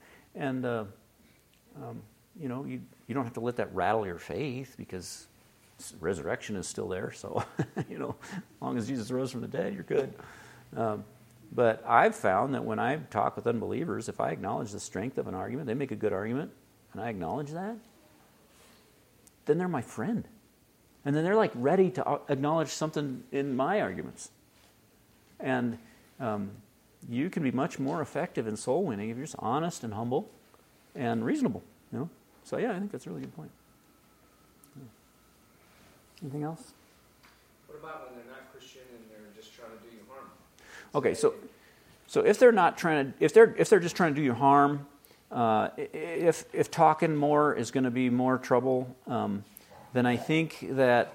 don't have to let that rattle your faith, because resurrection is still there. So, as long as Jesus rose from the dead, you're good. But I've found that when I talk with unbelievers, if I acknowledge the strength of an argument, they make a good argument, and I acknowledge that, then they're my friend. And then they're like ready to acknowledge something in my arguments. And you can be much more effective in soul winning if you're just honest and humble and reasonable. So yeah, I think that's a really good point. Anything else? What about when they're not Christian and they're just trying to do you harm? Okay, so if they're not trying to, if they're just trying to do you harm, if talking more is going to be more trouble, then I think that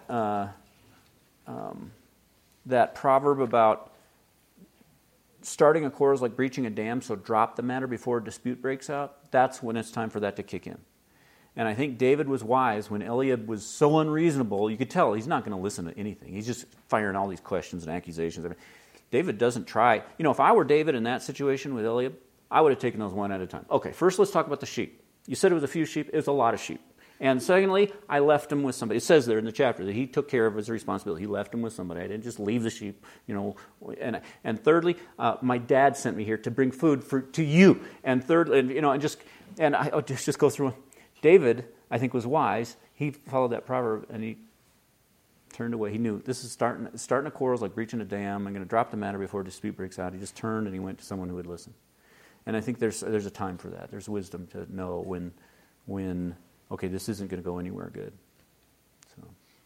that proverb about starting a quarrel is like breaching a dam, so drop the matter before a dispute breaks out, that's when it's time for that to kick in. And I think David was wise when Eliab was so unreasonable. You could tell he's not going to listen to anything. He's just firing all these questions and accusations. David doesn't try. If I were David in that situation with Eliab, I would have taken those one at a time. Okay, first let's talk about the sheep. You said it was a few sheep. It was a lot of sheep. And secondly, I left him with somebody. It says there in the chapter that he took care of his responsibility. He left him with somebody. I didn't just leave the sheep, And thirdly, my dad sent me here to bring food to you. And thirdly, I just go through. David, I think, was wise. He followed that proverb and he turned away. He knew this is starting a quarrel is like breaching a dam. I'm going to drop the matter before a dispute breaks out. He just turned and he went to someone who would listen. And I think there's a time for that. There's wisdom to know when okay, this isn't going to go anywhere good. So.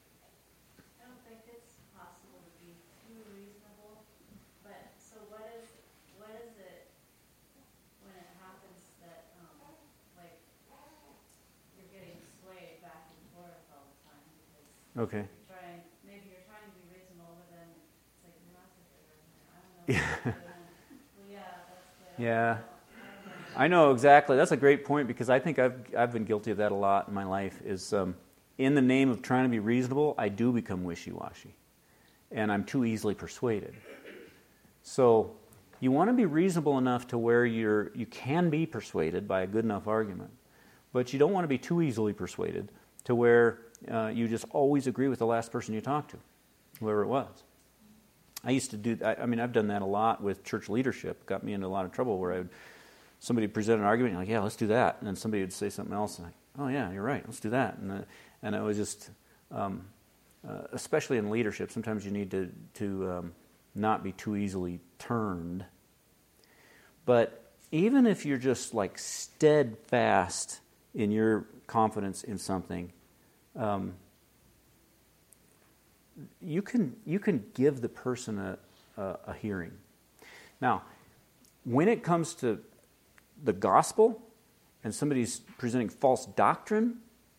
I don't think it's possible to be too reasonable, but so what is it when it happens that like you're getting swayed back and forth all the time because Okay. you're trying to be reasonable, but then it's like you're not so good. I don't know. Well, yeah, that's the Yeah. I know exactly. That's a great point, because I think I've been guilty of that a lot in my life. Is in the name of trying to be reasonable, I do become wishy-washy, and I'm too easily persuaded. So you want to be reasonable enough to where you can be persuaded by a good enough argument, but you don't want to be too easily persuaded to where you just always agree with the last person you talk to, whoever it was. I used to do. I've done that a lot with church leadership. Got me into a lot of trouble where somebody would present an argument, and yeah, let's do that. And then somebody would say something else, and oh yeah, you're right, let's do that. And it was just, especially in leadership, sometimes you need to not be too easily turned. But even if you're just like steadfast in your confidence in something, you can give the person a hearing. Now, when it comes to the gospel and somebody's presenting false doctrine,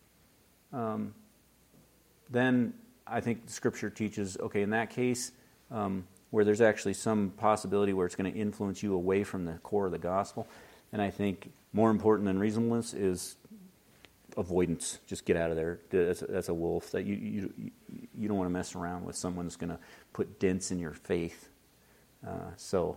then I think the Scripture teaches, okay, in that case, where there's actually some possibility where it's going to influence you away from the core of the gospel, and I think more important than reasonableness is avoidance. Just get out of there. That's a wolf. That you don't want to mess around with someone that's going to put dents in your faith. So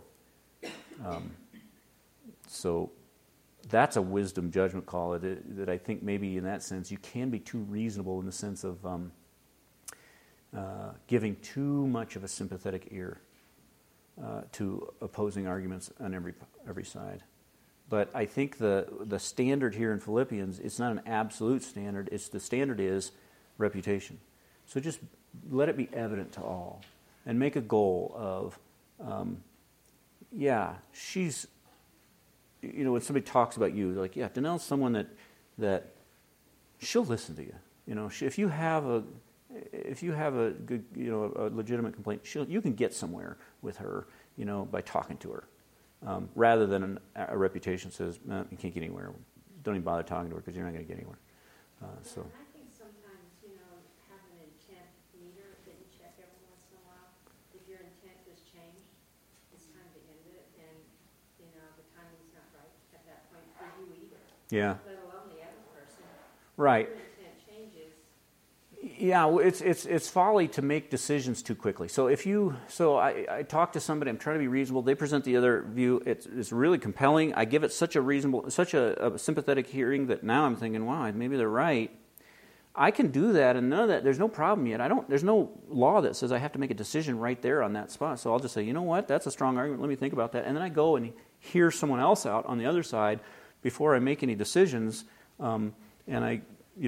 that's a wisdom judgment call that I think maybe in that sense you can be too reasonable in the sense of giving too much of a sympathetic ear to opposing arguments on every side. But I think the standard here in Philippians, it's not an absolute standard. The standard is reputation. So just let it be evident to all and make a goal of, she's, when somebody talks about you, like, yeah, Danelle's someone that she'll listen to you. If you have a good, a legitimate complaint, you can get somewhere with her, by talking to her, rather than a reputation that says, you can't get anywhere. Don't even bother talking to her because you're not going to get anywhere. So. I think sometimes, have an intent meter that you check every once in a while. If your intent has changed, it's time to end it, and, the timing's not right at that point for you either. Yeah. Let alone the other person. Right. If your intent changes. Yeah, it's folly to make decisions too quickly. So I talk to somebody, I'm trying to be reasonable. They present the other view. It's really compelling. I give it such a sympathetic hearing that now I'm thinking, wow, maybe they're right. I can do that, and none of that. There's no problem yet. There's no law that says I have to make a decision right there on that spot. So I'll just say, you know what? That's a strong argument. Let me think about that, and then I go and hear someone else out on the other side before I make any decisions. And I,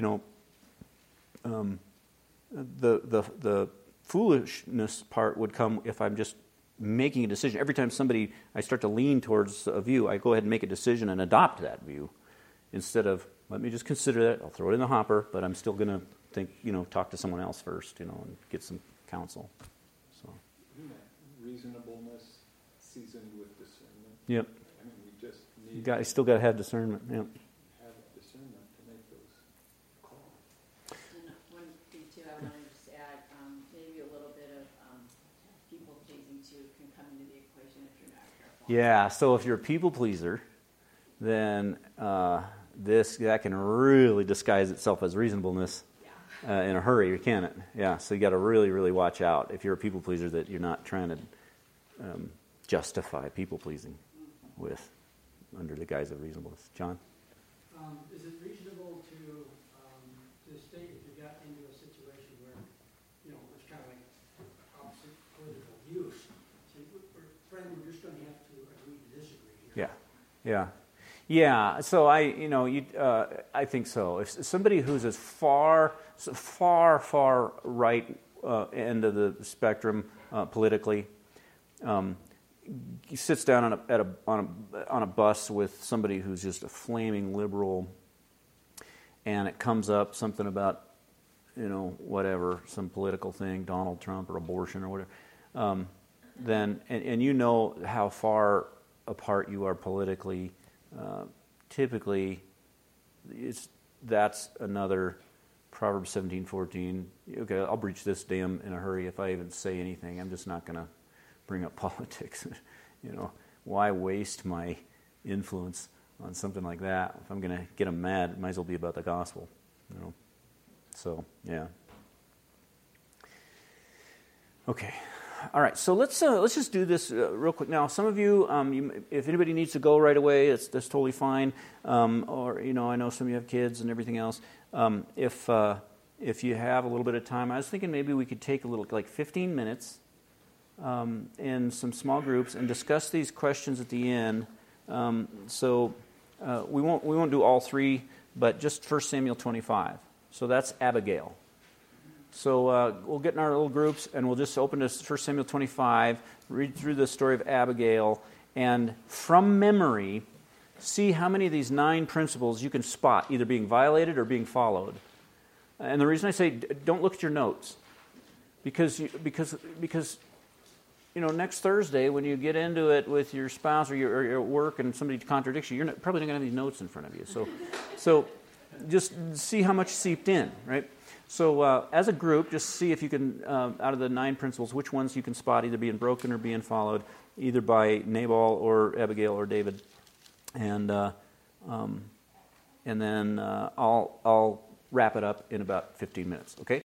the foolishness part would come if I'm just making a decision. Every time I start to lean towards a view, I go ahead and make a decision and adopt that view instead of, let me just consider that. I'll throw it in the hopper, but I'm still going to think, talk to someone else first, and get some counsel. So. Isn't that reasonableness seasoned with discernment? Yep. I mean, we just need You still got to have discernment. Yep. have discernment to make those calls. And one thing too, I want to just add, maybe a little bit of people pleasing too can come into the equation if you're not careful. Yeah. So if you're a people pleaser, then that can really disguise itself as reasonableness in a hurry, can it? Yeah. So you got to really, really watch out if you're a people pleaser that you're not trying to justify people pleasing with under the guise of reasonableness. John. Is it reasonable to state if you got into a situation where, it's kind of like opposite political views, say, friend, we're just going to have to agree to disagree here. Yeah. So I think so. If somebody who's as far right end of the spectrum politically, he sits down on a bus with somebody who's just a flaming liberal, and it comes up something about whatever, some political thing, Donald Trump or abortion or whatever, then and how far apart you are politically, typically that's another Proverbs 17:14. Okay, I'll breach this dam in a hurry if I even say anything. I'm just not going to bring up politics. Why waste my influence on something like that? If I'm going to get them mad, it might as well be about the gospel. So yeah. Okay. All right, so let's just do this real quick. Now, some of you, if anybody needs to go right away, that's totally fine. Or I know some of you have kids and everything else. If you have a little bit of time, I was thinking maybe we could take a little, like 15 minutes, in some small groups and discuss these questions at the end. So we won't do all three, but just 1 Samuel 25. So that's Abigail. So we'll get in our little groups, and we'll just open to 1 Samuel 25, read through the story of Abigail, and from memory, see how many of these 9 principles you can spot, either being violated or being followed. And the reason I say don't look at your notes, because next Thursday when you get into it with your spouse or you're at work and somebody contradicts you, you're probably not going to have these notes in front of you. So just see how much seeped in, right? So as a group, just see if you can, out of the 9 principles, which ones you can spot either being broken or being followed, either by Nabal or Abigail or David. And then I'll wrap it up in about 15 minutes, okay?